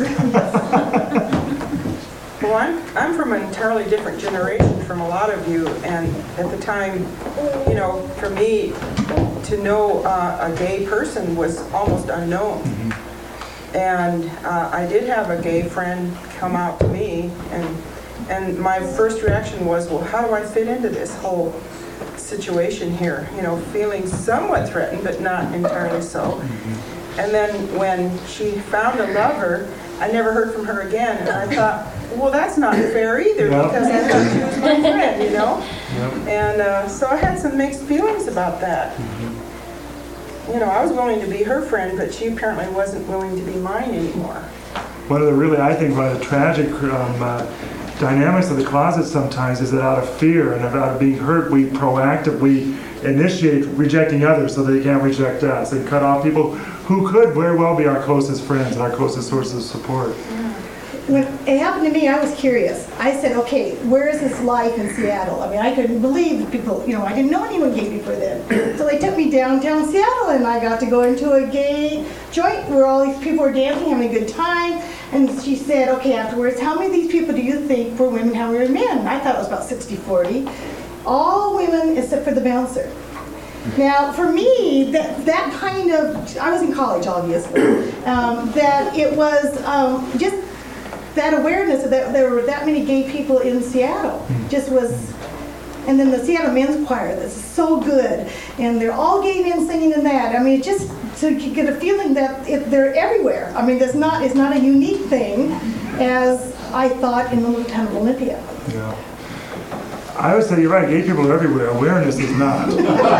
Well, I'm from an entirely different generation from a lot of you, and at the time, you know, for me, to know a gay person was almost unknown. And I did have a gay friend come out to me, and my first reaction was, well, how do I fit into this whole situation here? You know, feeling somewhat threatened, but not entirely so. And then when she found a lover, I never heard from her again, and I thought, well, that's not fair either, because I thought she was my friend, you know? And so I had some mixed feelings about that. You know, I was willing to be her friend, but she apparently wasn't willing to be mine anymore. One of the really, I think, one of the tragic dynamics of the closet sometimes is that out of fear and out of being hurt, we proactively initiate rejecting others so they can't reject us, and cut off people who could very well be our closest friends and our closest sources of support. When it happened to me, I was curious. I said, okay, where is this life in Seattle? I mean, I couldn't believe that people, you know, I didn't know anyone gay before then. So they took me downtown Seattle, and I got to go into a gay joint where all these people were dancing, having a good time. And she said, okay, afterwards, how many of these people do you think were women, how many were men? And I thought it was about 60-40. All women except for the bouncer. Now, for me, that kind of, I was in college, obviously, that it was just that awareness that there were that many gay people in Seattle just was, and then the Seattle Men's Choir, that's so good, and they're all gay men singing in that. I mean, just to get a feeling that they're everywhere. I mean, it's not a unique thing, as I thought in the little town of Olympia. Yeah. I would say you're right, gay people are everywhere. Awareness is not.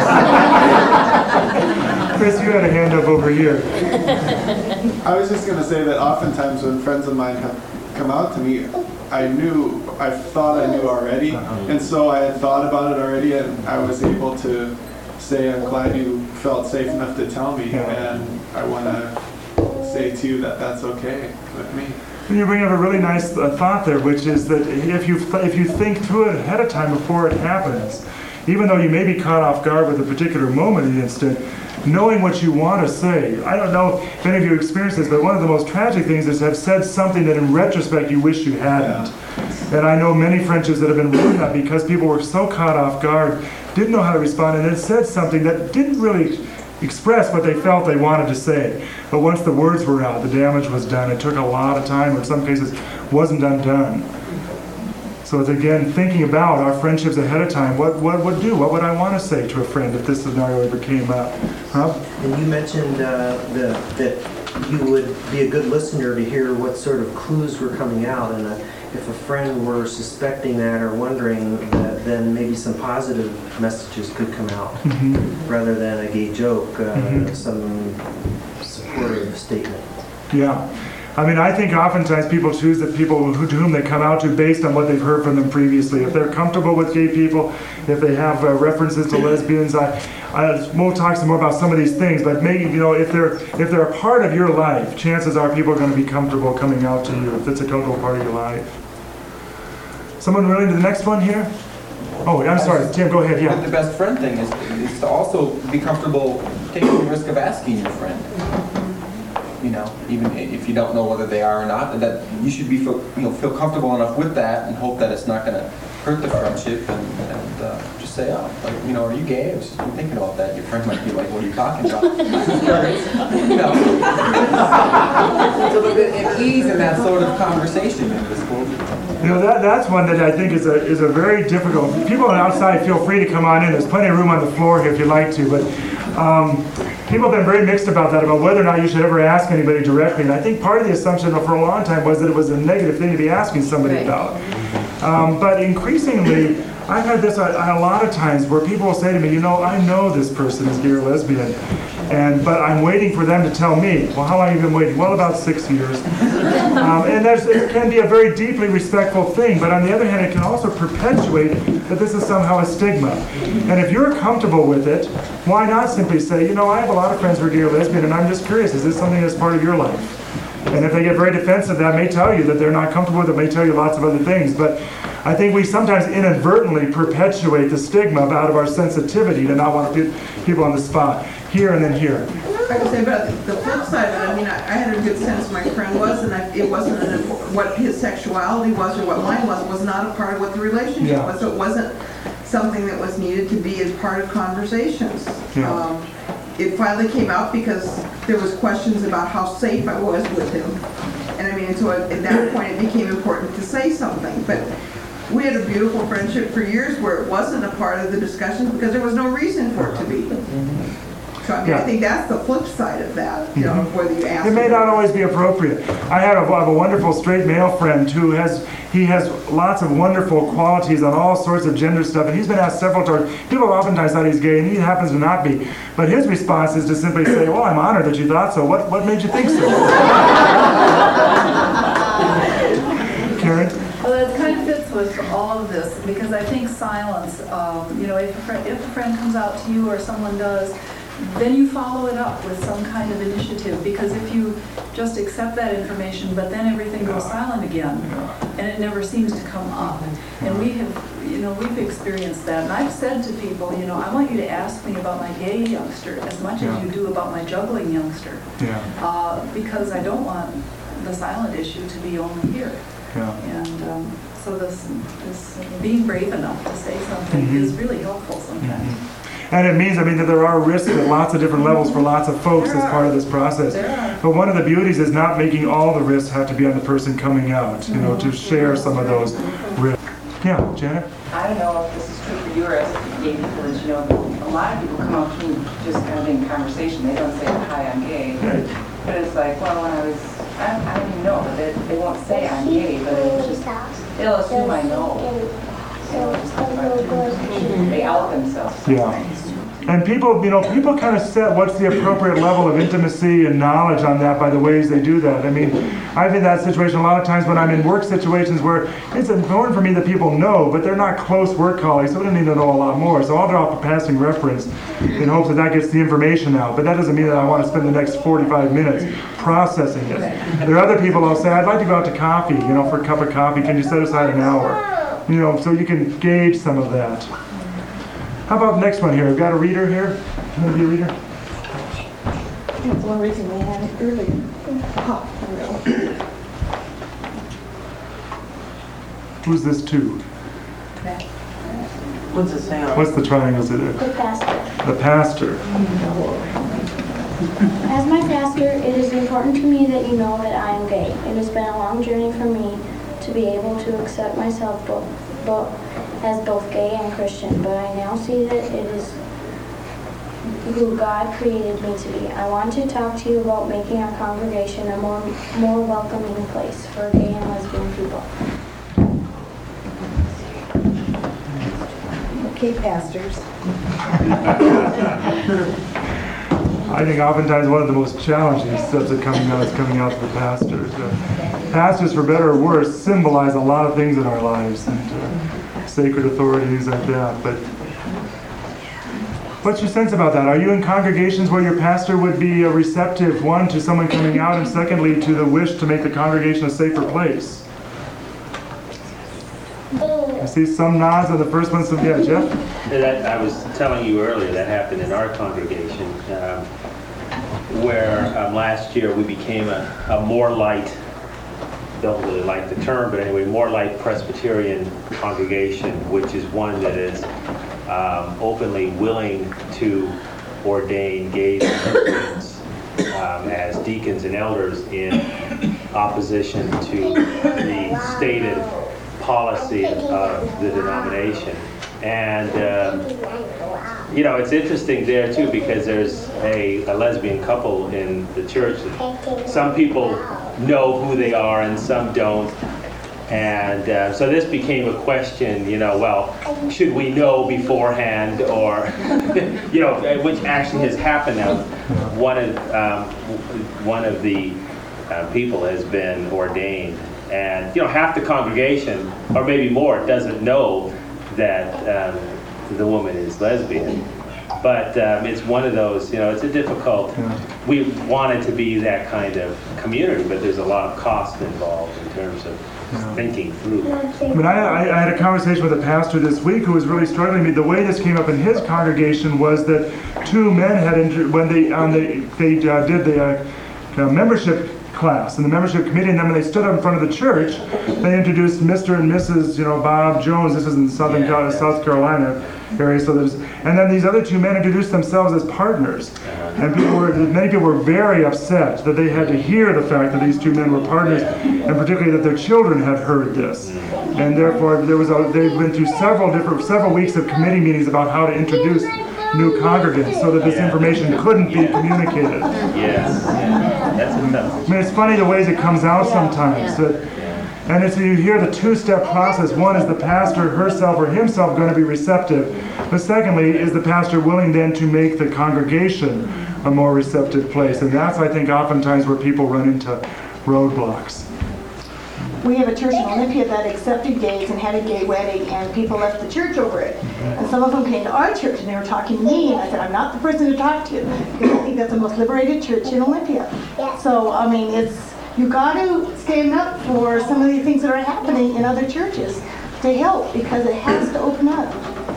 Chris, you had a hand up over here. I was just going to say that oftentimes when friends of mine have come out to me, I thought I knew already, and so I had thought about it already, and I was able to say, I'm glad you felt safe enough to tell me, and I want to say to you that that's okay with me. You bring up a really nice thought there, which is that if you think through it ahead of time before it happens, even though you may be caught off guard with a particular moment in the instant, knowing what you want to say. I don't know if any of you experienced this, but one of the most tragic things is to have said something that in retrospect you wish you hadn't. And I know many friendships that have been ruined up because people were so caught off guard, didn't know how to respond, and then said something that didn't really express what they felt they wanted to say. But once the words were out, the damage was done. It took a lot of time, or in some cases wasn't undone. So it's again thinking about our friendships ahead of time. What would I want to say to a friend if this scenario ever came up? Huh? And you mentioned that you would be a good listener to hear what sort of clues were coming out, and if a friend were suspecting that or wondering that, then maybe some positive messages could come out rather than a gay joke, some supportive statement. Yeah. I mean, I think oftentimes people choose the people to whom they come out to based on what they've heard from them previously. If they're comfortable with gay people, if they have references to lesbians, we'll talk some more about some of these things. But maybe if they're a part of your life, chances are people are going to be comfortable coming out to you if it's a comfortable part of your life. Someone relating to the next one here? Oh, I'm sorry, Tim. Go ahead. Yeah. The best friend thing is to also be comfortable taking the risk of asking your friend. Even if you don't know whether they are or not, that you should be feel comfortable enough with that and hope that it's not going to hurt the friendship, and just say, are you gay? I was just thinking about that. Your friend might be like, what are you talking about? So there's ease in that sort of conversation in this book. That's one that I think is a very difficult. People outside, feel free to come on in. There's plenty of room on the floor here if you'd like to, but people have been very mixed about that, about whether or not you should ever ask anybody directly. And I think part of the assumption for a long time was that it was a negative thing to be asking somebody about. But increasingly, I've had this a lot of times where people will say to me, I know this person is gay or lesbian, but I'm waiting for them to tell me. Well, how long have you been waiting? Well, about 6 years. And it can be a very deeply respectful thing, but on the other hand, it can also perpetuate that this is somehow a stigma. And if you're comfortable with it, why not simply say, I have a lot of friends who are gay or lesbian, and I'm just curious, is this something that's part of your life? And if they get very defensive, that may tell you that they're not comfortable with it, may tell you lots of other things. But I think we sometimes inadvertently perpetuate the stigma out of our sensitivity to not want to put people on the spot, here and then here. I can say about the flip side of it, I had a good sense my friend was, and it wasn't what his sexuality was or what mine was not a part of what the relationship was. So it wasn't something that was needed to be as part of conversations. Yeah. It finally came out because there was questions about how safe I was with him. And so at that point it became important to say something. But we had a beautiful friendship for years where it wasn't a part of the discussion because there was no reason for it to be. So I think that's the flip side of that, whether you ask. It may not always be appropriate. I have a wonderful straight male friend who has lots of wonderful qualities on all sorts of gender stuff, and he's been asked several times. People have oftentimes thought he's gay, and he happens to not be. But his response is to simply say, well, I'm honored that you thought so. What made you think so? Karen? Well, it kind of fits with all of this, because I think silence, if a friend comes out to you or someone does, then you follow it up with some kind of initiative, because if you just accept that information but then everything goes silent again and it never seems to come up, and we've experienced that, and I've said to people, I want you to ask me about my gay youngster as much as you do about my juggling youngster, because I don't want the silent issue to be only here. And so this being brave enough to say something is really helpful sometimes. And it means, that there are risks at lots of different levels for lots of folks as part of this process. But one of the beauties is not making all the risks have to be on the person coming out, to share some of those risks. Yeah, Janet? I don't know if this is true for you or as gay people, as a lot of people come out to me just kind of in conversation. They don't say, hi, I'm gay. But it's like, well, when I don't even know, but they won't say I'm gay, but they'll assume I know. They out themselves. And people kind of set what's the appropriate level of intimacy and knowledge on that by the ways they do that. I've been in that situation a lot of times when I'm in work situations where it's important for me that people know, but they're not close work colleagues, so they don't need to know a lot more. So I'll drop a passing reference in hopes that that gets the information out. But that doesn't mean that I want to spend the next 45 minutes processing it. There are other people I'll say, I'd like to go out to coffee, for a cup of coffee. Can you set aside an hour? So you can gauge some of that. How about the next one here? We've got a reader here. Maybe a reader? That's one reason we had it earlier. Who's this to? What's it say on? What's the triangles in it? The pastor. The pastor. As my pastor, it is important to me that you know that I am gay. It has been a long journey for me to be able to accept myself as both gay and Christian, but I now see that it is who God created me to be. I want to talk to you about making our congregation a more welcoming place for gay and lesbian people. Okay, pastors. I think oftentimes one of the most challenging steps of coming out is coming out to the pastors. Pastors, for better or worse, symbolize a lot of things in our lives, and sacred authority, things like that. But what's your sense about that? Are you in congregations where your pastor would be a receptive, one, to someone coming out, and secondly, to the wish to make the congregation a safer place? I see some nods on the first one. Yeah, Jeff? I was telling you earlier that happened in our congregation, where last year we became a more light, don't really like the term, but anyway, more light Presbyterian congregation, which is one that is openly willing to ordain gays and lesbians as deacons and elders in opposition to the stated policy of the denomination. And it's interesting there too, because there's a lesbian couple in the church that some people know who they are and some don't. And so this became a question, well, should we know beforehand, or, which actually has happened now. One of the people has been ordained, and half the congregation, or maybe more, doesn't know that the woman is lesbian. But it's one of those, it's a difficult, we want it to be that kind of community, but there's a lot of cost involved in terms of thinking through. I had a conversation with a pastor this week who was really struggling. The way this came up in his congregation was that two men had, when they did the membership class and the membership committee, and then when they stood up in front of the church, they introduced Mr. and Mrs. Bob Jones. This is in South Carolina area. And then these other two men introduced themselves as partners, and many people were very upset that they had to hear the fact that these two men were partners, and particularly that their children had heard this, and therefore they went through several weeks of committee meetings about how to introduce new congregants so that this information couldn't be communicated. Yes, that's enough. It's funny the ways it comes out sometimes. And it's, you hear the two-step process. One, is the pastor herself or himself going to be receptive? But secondly, is the pastor willing then to make the congregation a more receptive place? And that's, I think, oftentimes where people run into roadblocks. We have a church in Olympia that accepted gays and had a gay wedding, and people left the church over it. And some of them came to our church, and they were talking to me, and I said, I'm not the person to talk to, because I think that's the most liberated church in Olympia. So, you got to stand up for some of the things that are happening in other churches to help, because it has to open up.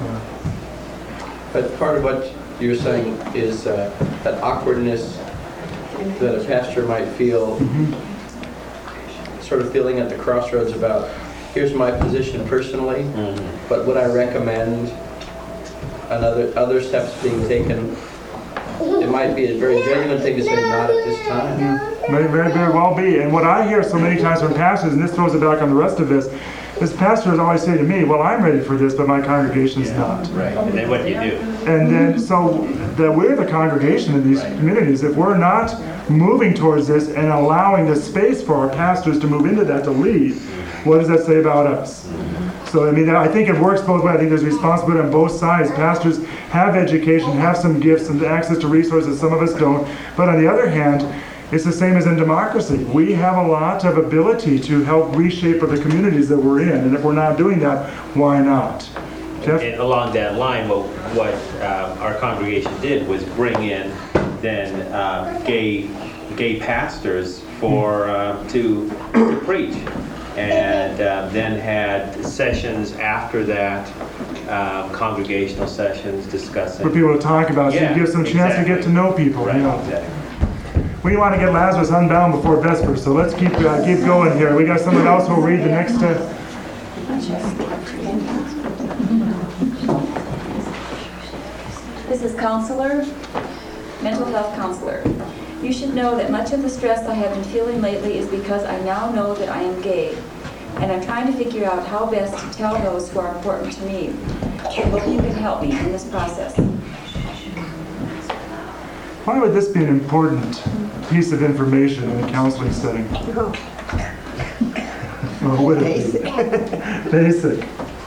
But part of what you're saying is that awkwardness that a pastor might feel, sort of feeling at the crossroads about, here's my position personally, but would I recommend other steps being taken? It might be a very genuine thing to say, not at this time. May very well be. And what I hear so many times from pastors, and this throws it back on the rest of this, is pastors always say to me, well, I'm ready for this, but my congregation's not. Right. And then what do you do? And then, so that we're the congregation in these communities. If we're not moving towards this and allowing the space for our pastors to move into that, to lead, what does that say about us? So, I think it works both ways. I think there's responsibility on both sides. Pastors have education, have some gifts and access to resources some of us don't. But on the other hand, It's the same as in democracy. We have a lot of ability to help reshape the communities that we're in, and if we're not doing that, why not? Jeff? And along that line, what our congregation did was bring in then gay pastors to preach, and then had sessions after that, congregational sessions discussing. For people to talk about, so Yeah, it gives them a chance to get to know people. Right, you know. exactly. We want to get Lazarus unbound before Vespers, so let's keep going here. We got someone else who will read the next. This is counselor, mental health counselor. You should know that much of the stress I have been feeling lately is because I now know that I am gay, and I'm trying to figure out how best to tell those who are important to me. I hope you can help me in this process. Why would this be an important piece of information in a counseling setting? Well, would it be? Basic.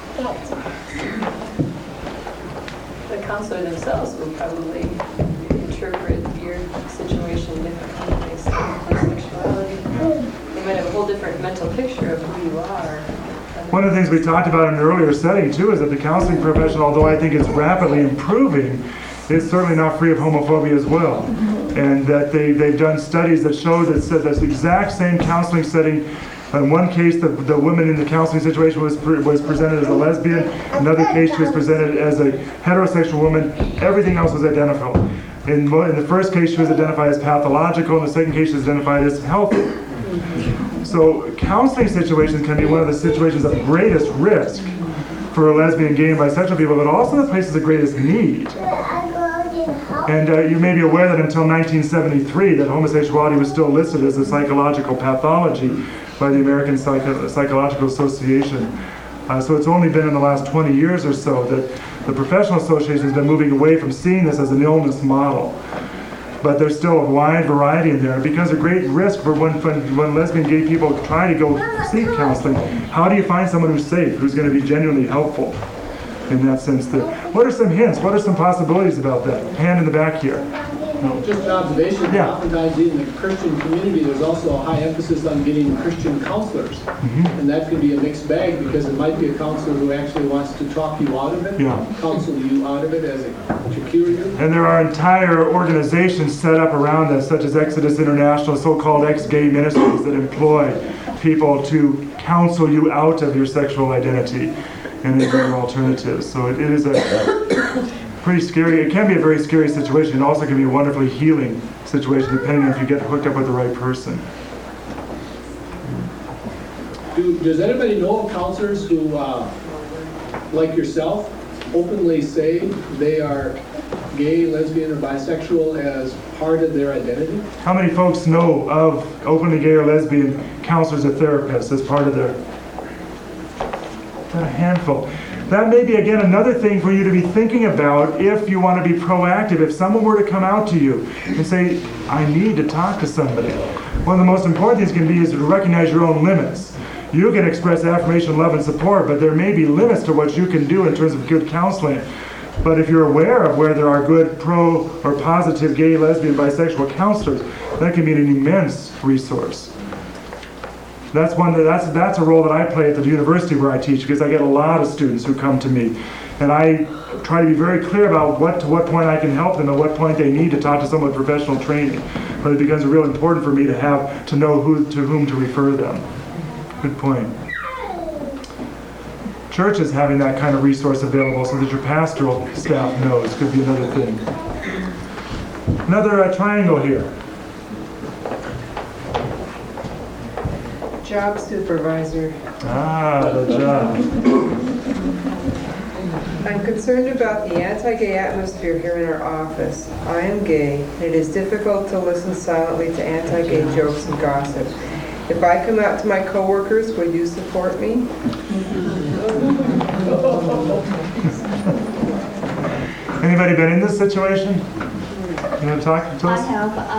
The counselor themselves will probably interpret your situation differently based on sexuality. They might have a whole different mental picture of who you are. One of the things we talked about in an earlier setting too is that the counseling profession, although I think it's rapidly improving, is certainly not free of homophobia as well. And that they've done studies that show that said that's the exact same counseling setting. In one case, the woman in the counseling situation was presented as a lesbian. In another case, she was presented as a heterosexual woman. Everything else was identical. In the first case, she was identified as pathological. In the second case, she was identified as healthy. So counseling situations can be one of the situations of greatest risk for lesbian, gay, and bisexual people, but also the places of greatest need. And you may be aware that until 1973, that homosexuality was still listed as a psychological pathology by the American Psychological Association. So it's only been in the last 20 years or so that the professional association has been moving away from seeing this as an illness model. But there's still a wide variety in there. It becomes a great risk for when lesbian, gay people try to go seek counseling. How do you find someone who's safe, who's going to be genuinely helpful in that sense? What are some hints? What are some possibilities about that? Hand in the back here. No. Just an observation, Yeah. oftentimes in the Christian community, there's also a high emphasis on getting Christian counselors. And that can be a mixed bag because it might be a counselor who actually wants to talk you out of it, counsel you out of it to cure you. And there are entire organizations set up around this, such as Exodus International, so-called ex-gay ministries that employ people to counsel you out of your sexual identity and in other alternatives. So it is a pretty scary, it can be a very scary situation. It also can be a wonderfully healing situation depending on if you get hooked up with the right person. Does anybody know of counselors who, like yourself, openly say they are gay, lesbian, or bisexual as part of their identity? How many folks know of openly gay or lesbian counselors or therapists as part of their... A handful. That may be, again, another thing for you to be thinking about if you want to be proactive. If someone were to come out to you and say, I need to talk to somebody, one of the most important things can be is to recognize your own limits. You can express affirmation, love, and support, but there may be limits to what you can do in terms of good counseling. But if you're aware of where there are good pro or positive gay, lesbian, bisexual counselors, that can be an immense resource. That's a role that I play at the university where I teach, because I get a lot of students who come to me, and I try to be very clear about to what point I can help them and what point they need to talk to someone with professional training. But it becomes real important for me to know to whom to refer them. Good point. Churches having that kind of resource available so that your pastoral staff knows could be another thing. Another triangle here. Job supervisor. The job. I'm concerned about the anti-gay atmosphere here in our office. I am gay, and it is difficult to listen silently to anti-gay jokes and gossip. If I come out to my coworkers, will you support me? Anybody been in this situation? You want to talk to us? I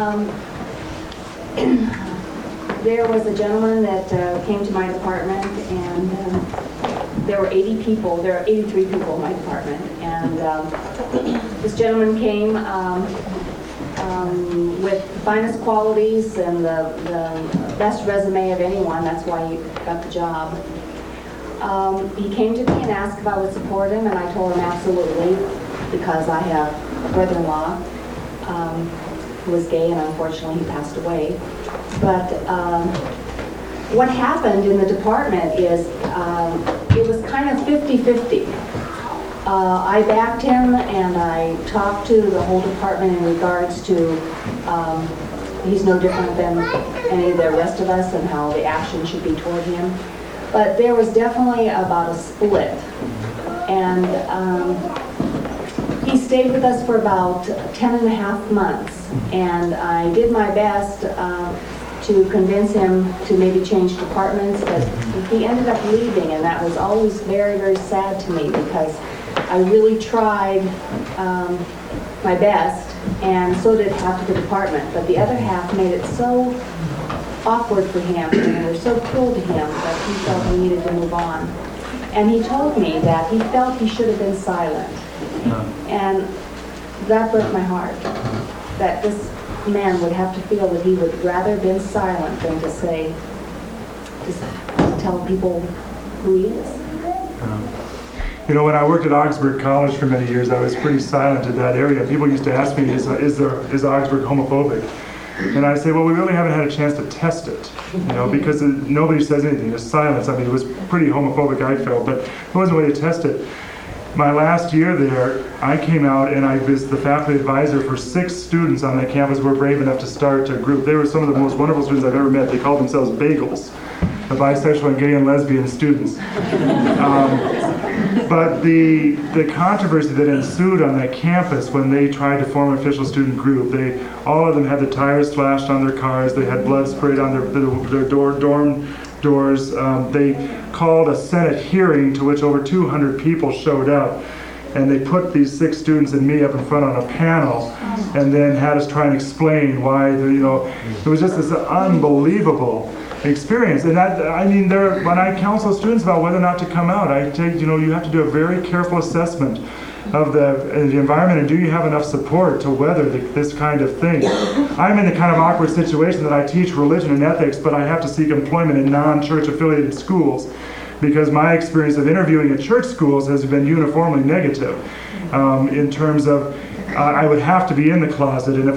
have. There was a gentleman that came to my department, and there were 80 people. There are 83 people in my department, and this gentleman came with the finest qualities and the best resume of anyone. That's why he got the job. He came to me and asked if I would support him, and I told him absolutely, because I have a brother-in-law who was gay, and unfortunately he passed away. But what happened in the department is it was kind of 50-50. I backed him, and I talked to the whole department in regards to he's no different than any of the rest of us and how the action should be toward him. But there was definitely about a split. And he stayed with us for about 10.5 months. And I did my best to convince him to maybe change departments, but he ended up leaving, and that was always very, very sad to me because I really tried my best, and so did half of the department, but the other half made it so awkward for him, and they were so cruel to him that he felt he needed to move on. And he told me that he felt he should have been silent. And that broke my heart, that this man would have to feel that he would rather have been silent than to say, just tell people who he is. You know, when I worked at Augsburg College for many years, I was pretty silent in that area. People used to ask me, is Augsburg homophobic? And I say, well, we really haven't had a chance to test it, because nobody says anything. There's silence. I mean, it was pretty homophobic, I felt, but there wasn't a way to test it. My last year there, I came out and I was the faculty advisor for 6 students on that campus who were brave enough to start a group. They were some of the most wonderful students I've ever met. They called themselves Bagels, the bisexual and gay and lesbian students. But the controversy that ensued on that campus when they tried to form an official student group, all of them had the tires slashed on their cars, they had blood sprayed on their dorm doors. They called a Senate hearing to which over 200 people showed up, and they put these 6 students and me up in front on a panel and then had us try and explain why, it was just this unbelievable experience. And when I counsel students about whether or not to come out, I take, you have to do a very careful assessment of the environment, and do you have enough support to weather this kind of thing? I'm in the kind of awkward situation that I teach religion and ethics, but I have to seek employment in non-church affiliated schools because my experience of interviewing at church schools has been uniformly negative in terms of I would have to be in the closet, and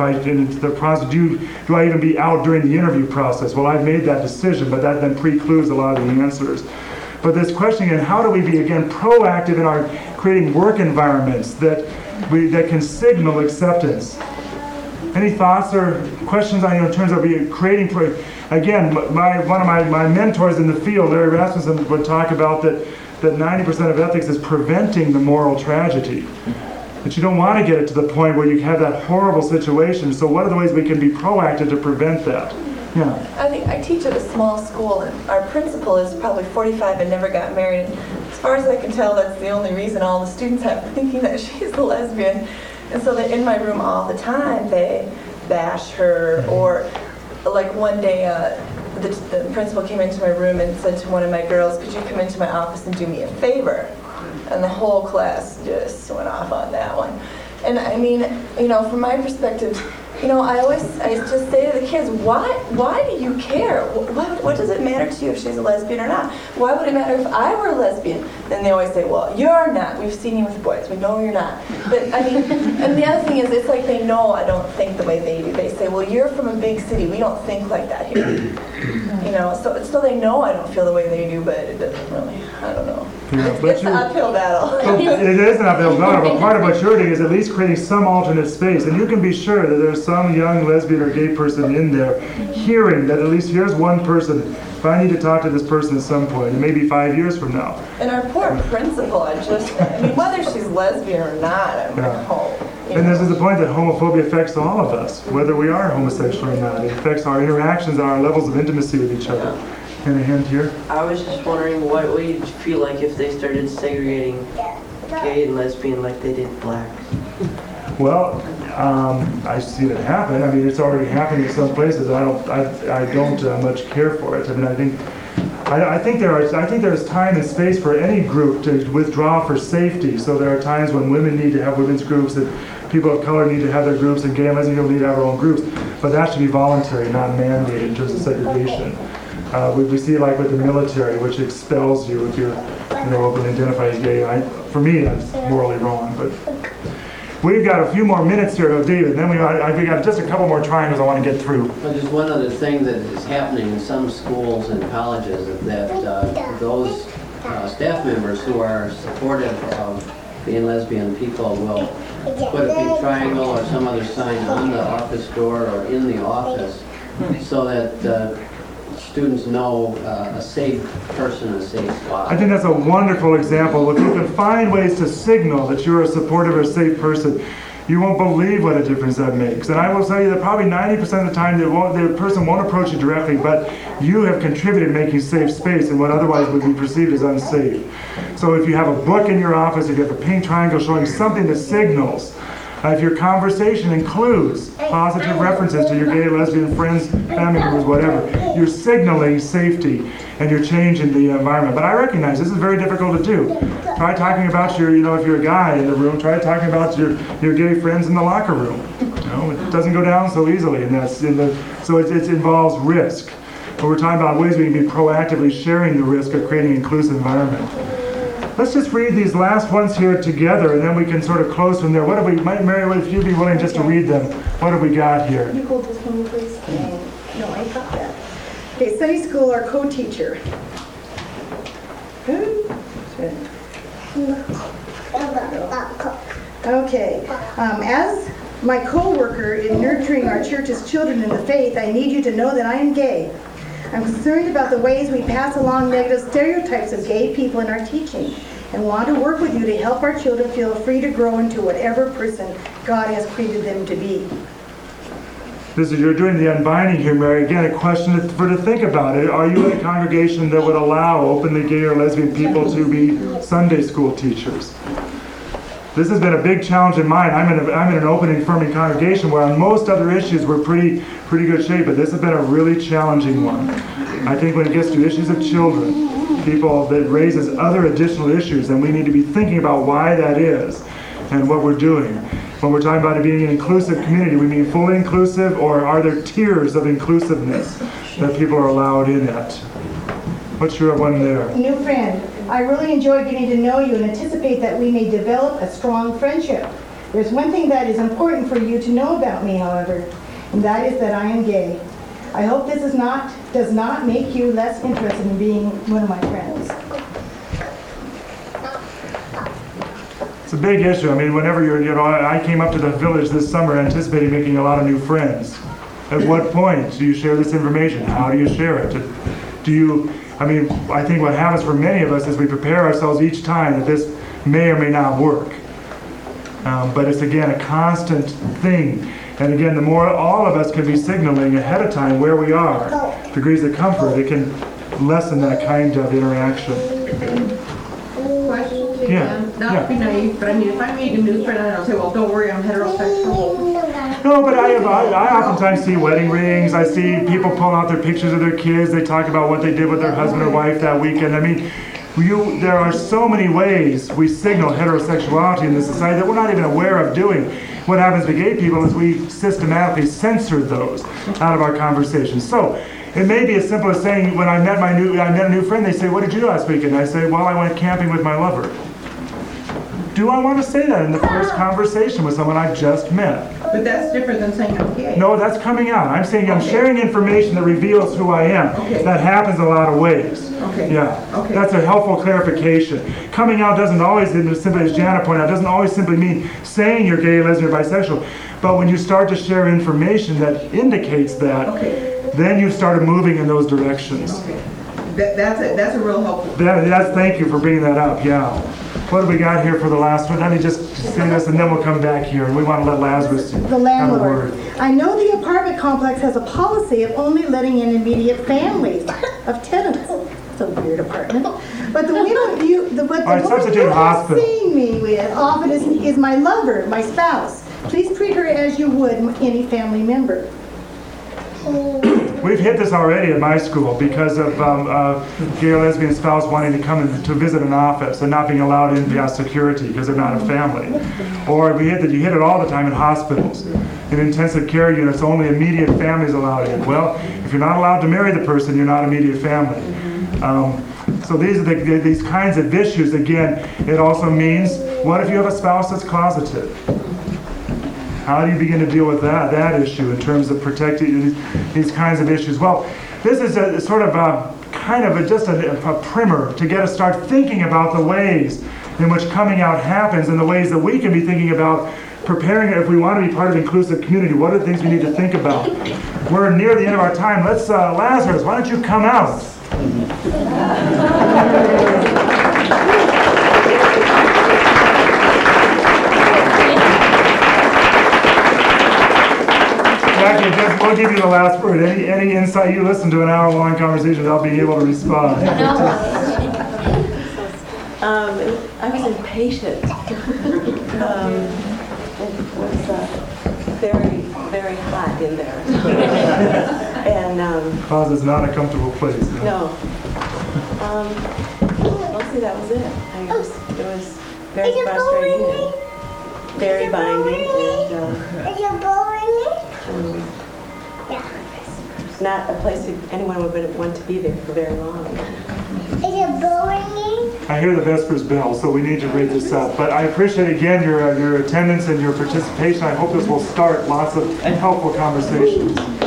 do I even be out during the interview process? Well, I've made that decision, but that then precludes a lot of the answers. But this question again, how do we be again proactive in our creating work environments that can signal acceptance? Any thoughts or questions on in terms of creating? Again, one of my mentors in the field, Larry Rasmussen, would talk about that 90% of ethics is preventing the moral tragedy. That you don't want to get it to the point where you have that horrible situation. So what are the ways we can be proactive to prevent that? Yeah. I think I teach at a small school, and our principal is probably 45 and never got married. And as far as I can tell, that's the only reason all the students have thinking that she's a lesbian. And so they're in my room all the time. They bash her, or like one day the principal came into my room and said to one of my girls, "Could you come into my office and do me a favor?" And the whole class just went off on that one. And I mean, from my perspective, I just say to the kids, why do you care? What does it matter to you if she's a lesbian or not? Why would it matter if I were a lesbian? Then they always say, well, you're not. We've seen you with boys. We know you're not. But I mean, and the other thing is, it's like they know I don't think the way they do. They say, well, you're from a big city. We don't think like that here. So they know I don't feel the way they do, but it doesn't really, I don't know. Yeah, it's an uphill battle. It is an uphill battle, but part of what you're doing is at least creating some alternate space. And you can be sure that there's some young lesbian or gay person in there hearing that at least here's one person. If I need to talk to this person at some point, and maybe 5 years from now. And our poor principal, whether she's lesbian or not, And this is the point that homophobia affects all of us, whether we are homosexual or not. It affects our interactions and our levels of intimacy with each other. And a hand here. I was just wondering what would you feel like if they started segregating gay and lesbian like they did blacks? Well, I see it happen. I mean, it's already happening in some places. I don't much care for it. I mean, I think I think there's time and space for any group to withdraw for safety. So there are times when women need to have women's groups, and people of color need to have their groups, and gay and lesbian people need to have their own groups. But that should be voluntary, not mandated in terms of segregation. We see it like with the military, which expels you if you're openly identified as gay. For me, that's morally wrong. But we've got a few more minutes here, David. Then we got just a couple more triangles I want to get through. Well, just one other thing that is happening in some schools and colleges is that those staff members who are supportive of gay and lesbian people will put a big triangle or some other sign on the office door or in the office so that students know a safe person, a safe spot. I think that's a wonderful example. If you can find ways to signal that you're a supportive or safe person, you won't believe what a difference that makes. And I will tell you that probably 90% of the time the person won't approach you directly, but you have contributed making safe space in what otherwise would be perceived as unsafe. So if you have a book in your office, if you have a pink triangle showing something that signals, if your conversation includes positive references to your gay, lesbian friends, family members, whatever, you're signaling safety and you're changing the environment. But I recognize this is very difficult to do. Try talking about if you're a guy in the room, try talking about your gay friends in the locker room. It doesn't go down so easily, and so it involves risk. But we're talking about ways we can be proactively sharing the risk of creating an inclusive environment. Let's just read these last ones here together, and then we can sort of close from there. What have we, Mary, if you'd be willing just to read them, what have we got here? You hold this one, please. No, I got that. Okay, Sunday school, our co-teacher. Okay, as my co-worker in nurturing our church's children in the faith, I need you to know that I am gay. I'm concerned about the ways we pass along negative stereotypes of gay people in our teaching and want to work with you to help our children feel free to grow into whatever person God has created them to be. You're doing the unbinding here, Mary. Again, a question to think about it. Are you in a congregation that would allow openly gay or lesbian people to be Sunday school teachers? This has been a big challenge in mine. I'm in an open and affirming congregation where on most other issues we're pretty good shape, but this has been a really challenging one. I think when it gets to issues of children, people that raises other additional issues, then we need to be thinking about why that is and what we're doing. When we're talking about it being an inclusive community, we mean fully inclusive, or are there tiers of inclusiveness that people are allowed in it? What's your one there? New friend. I really enjoy getting to know you and anticipate that we may develop a strong friendship. There's one thing that is important for you to know about me, however, and that is that I am gay. I hope this does not make you less interested in being one of my friends. It's a big issue. I mean, whenever I came up to the village this summer anticipating making a lot of new friends. At what point do you share this information? How do you share it? I think what happens for many of us is we prepare ourselves each time that this may or may not work. But it's, again, a constant thing. And again, the more all of us can be signaling ahead of time where we are, degrees of comfort, it can lessen that kind of interaction. Question to them, not to be naive, but I mean, if I meet a new friend, I don't say, well, don't worry, I'm heterosexual. No, but I oftentimes see wedding rings. I see people pull out their pictures of their kids. They talk about what they did with their husband or wife that weekend. I mean, there are so many ways we signal heterosexuality in this society that we're not even aware of doing. What happens to gay people is we systematically censor those out of our conversations. So it may be as simple as saying, when I met a new friend, they say, "What did you do last weekend?" I say, "Well, I went camping with my lover." Do I want to say that in the first conversation with someone I've just met? But that's different than saying I'm gay. No, that's coming out. I'm saying I'm sharing information that reveals who I am. Okay. That happens a lot of ways. Okay. Yeah. Okay. That's a helpful clarification. Coming out doesn't always, simply as Jana pointed out, doesn't always simply mean saying you're gay, lesbian, or bisexual. But when you start to share information that indicates that, then you start moving in those directions. Okay. That's a real helpful. Thank you for bringing that up. Yeah. What do we got here for the last one? Let me just say this and then we'll come back here. We want to let Lazarus The landlord. have a word. I know the apartment complex has a policy of only letting in immediate families of tenants. It's a weird apartment. But the woman you're seeing me with often is my lover, my spouse. Please treat her as you would any family member. we've hit this already at my school because of gay or lesbian spouse wanting to come in to visit an office and not being allowed in via security because they're not a family. Or you hit it all the time in hospitals. In intensive care units, only immediate families allowed in. Well, if you're not allowed to marry the person, you're not immediate family. So these are these kinds of issues. Again, it also means, what if you have a spouse that's closeted? How do you begin to deal with that issue in terms of protecting these kinds of issues? Well, this is a sort of just a primer to get us start thinking about the ways in which coming out happens and the ways that we can be thinking about preparing if we want to be part of an inclusive community. What are the things we need to think about? We're near the end of our time. Let's, Lazarus, why don't you come out? Jackie, we'll give you the last word. Any insight? You listen to an hour-long conversation without being able to respond. I was impatient. It was very, very hot in there. And Cause it's not a comfortable place. no. Mostly that was it. It was very frustrating and very binding and not a place that anyone would want to be there for very long. I hear the Vespers bell, so we need to read this up. But I appreciate again your attendance and your participation. I hope this will start lots of helpful conversations.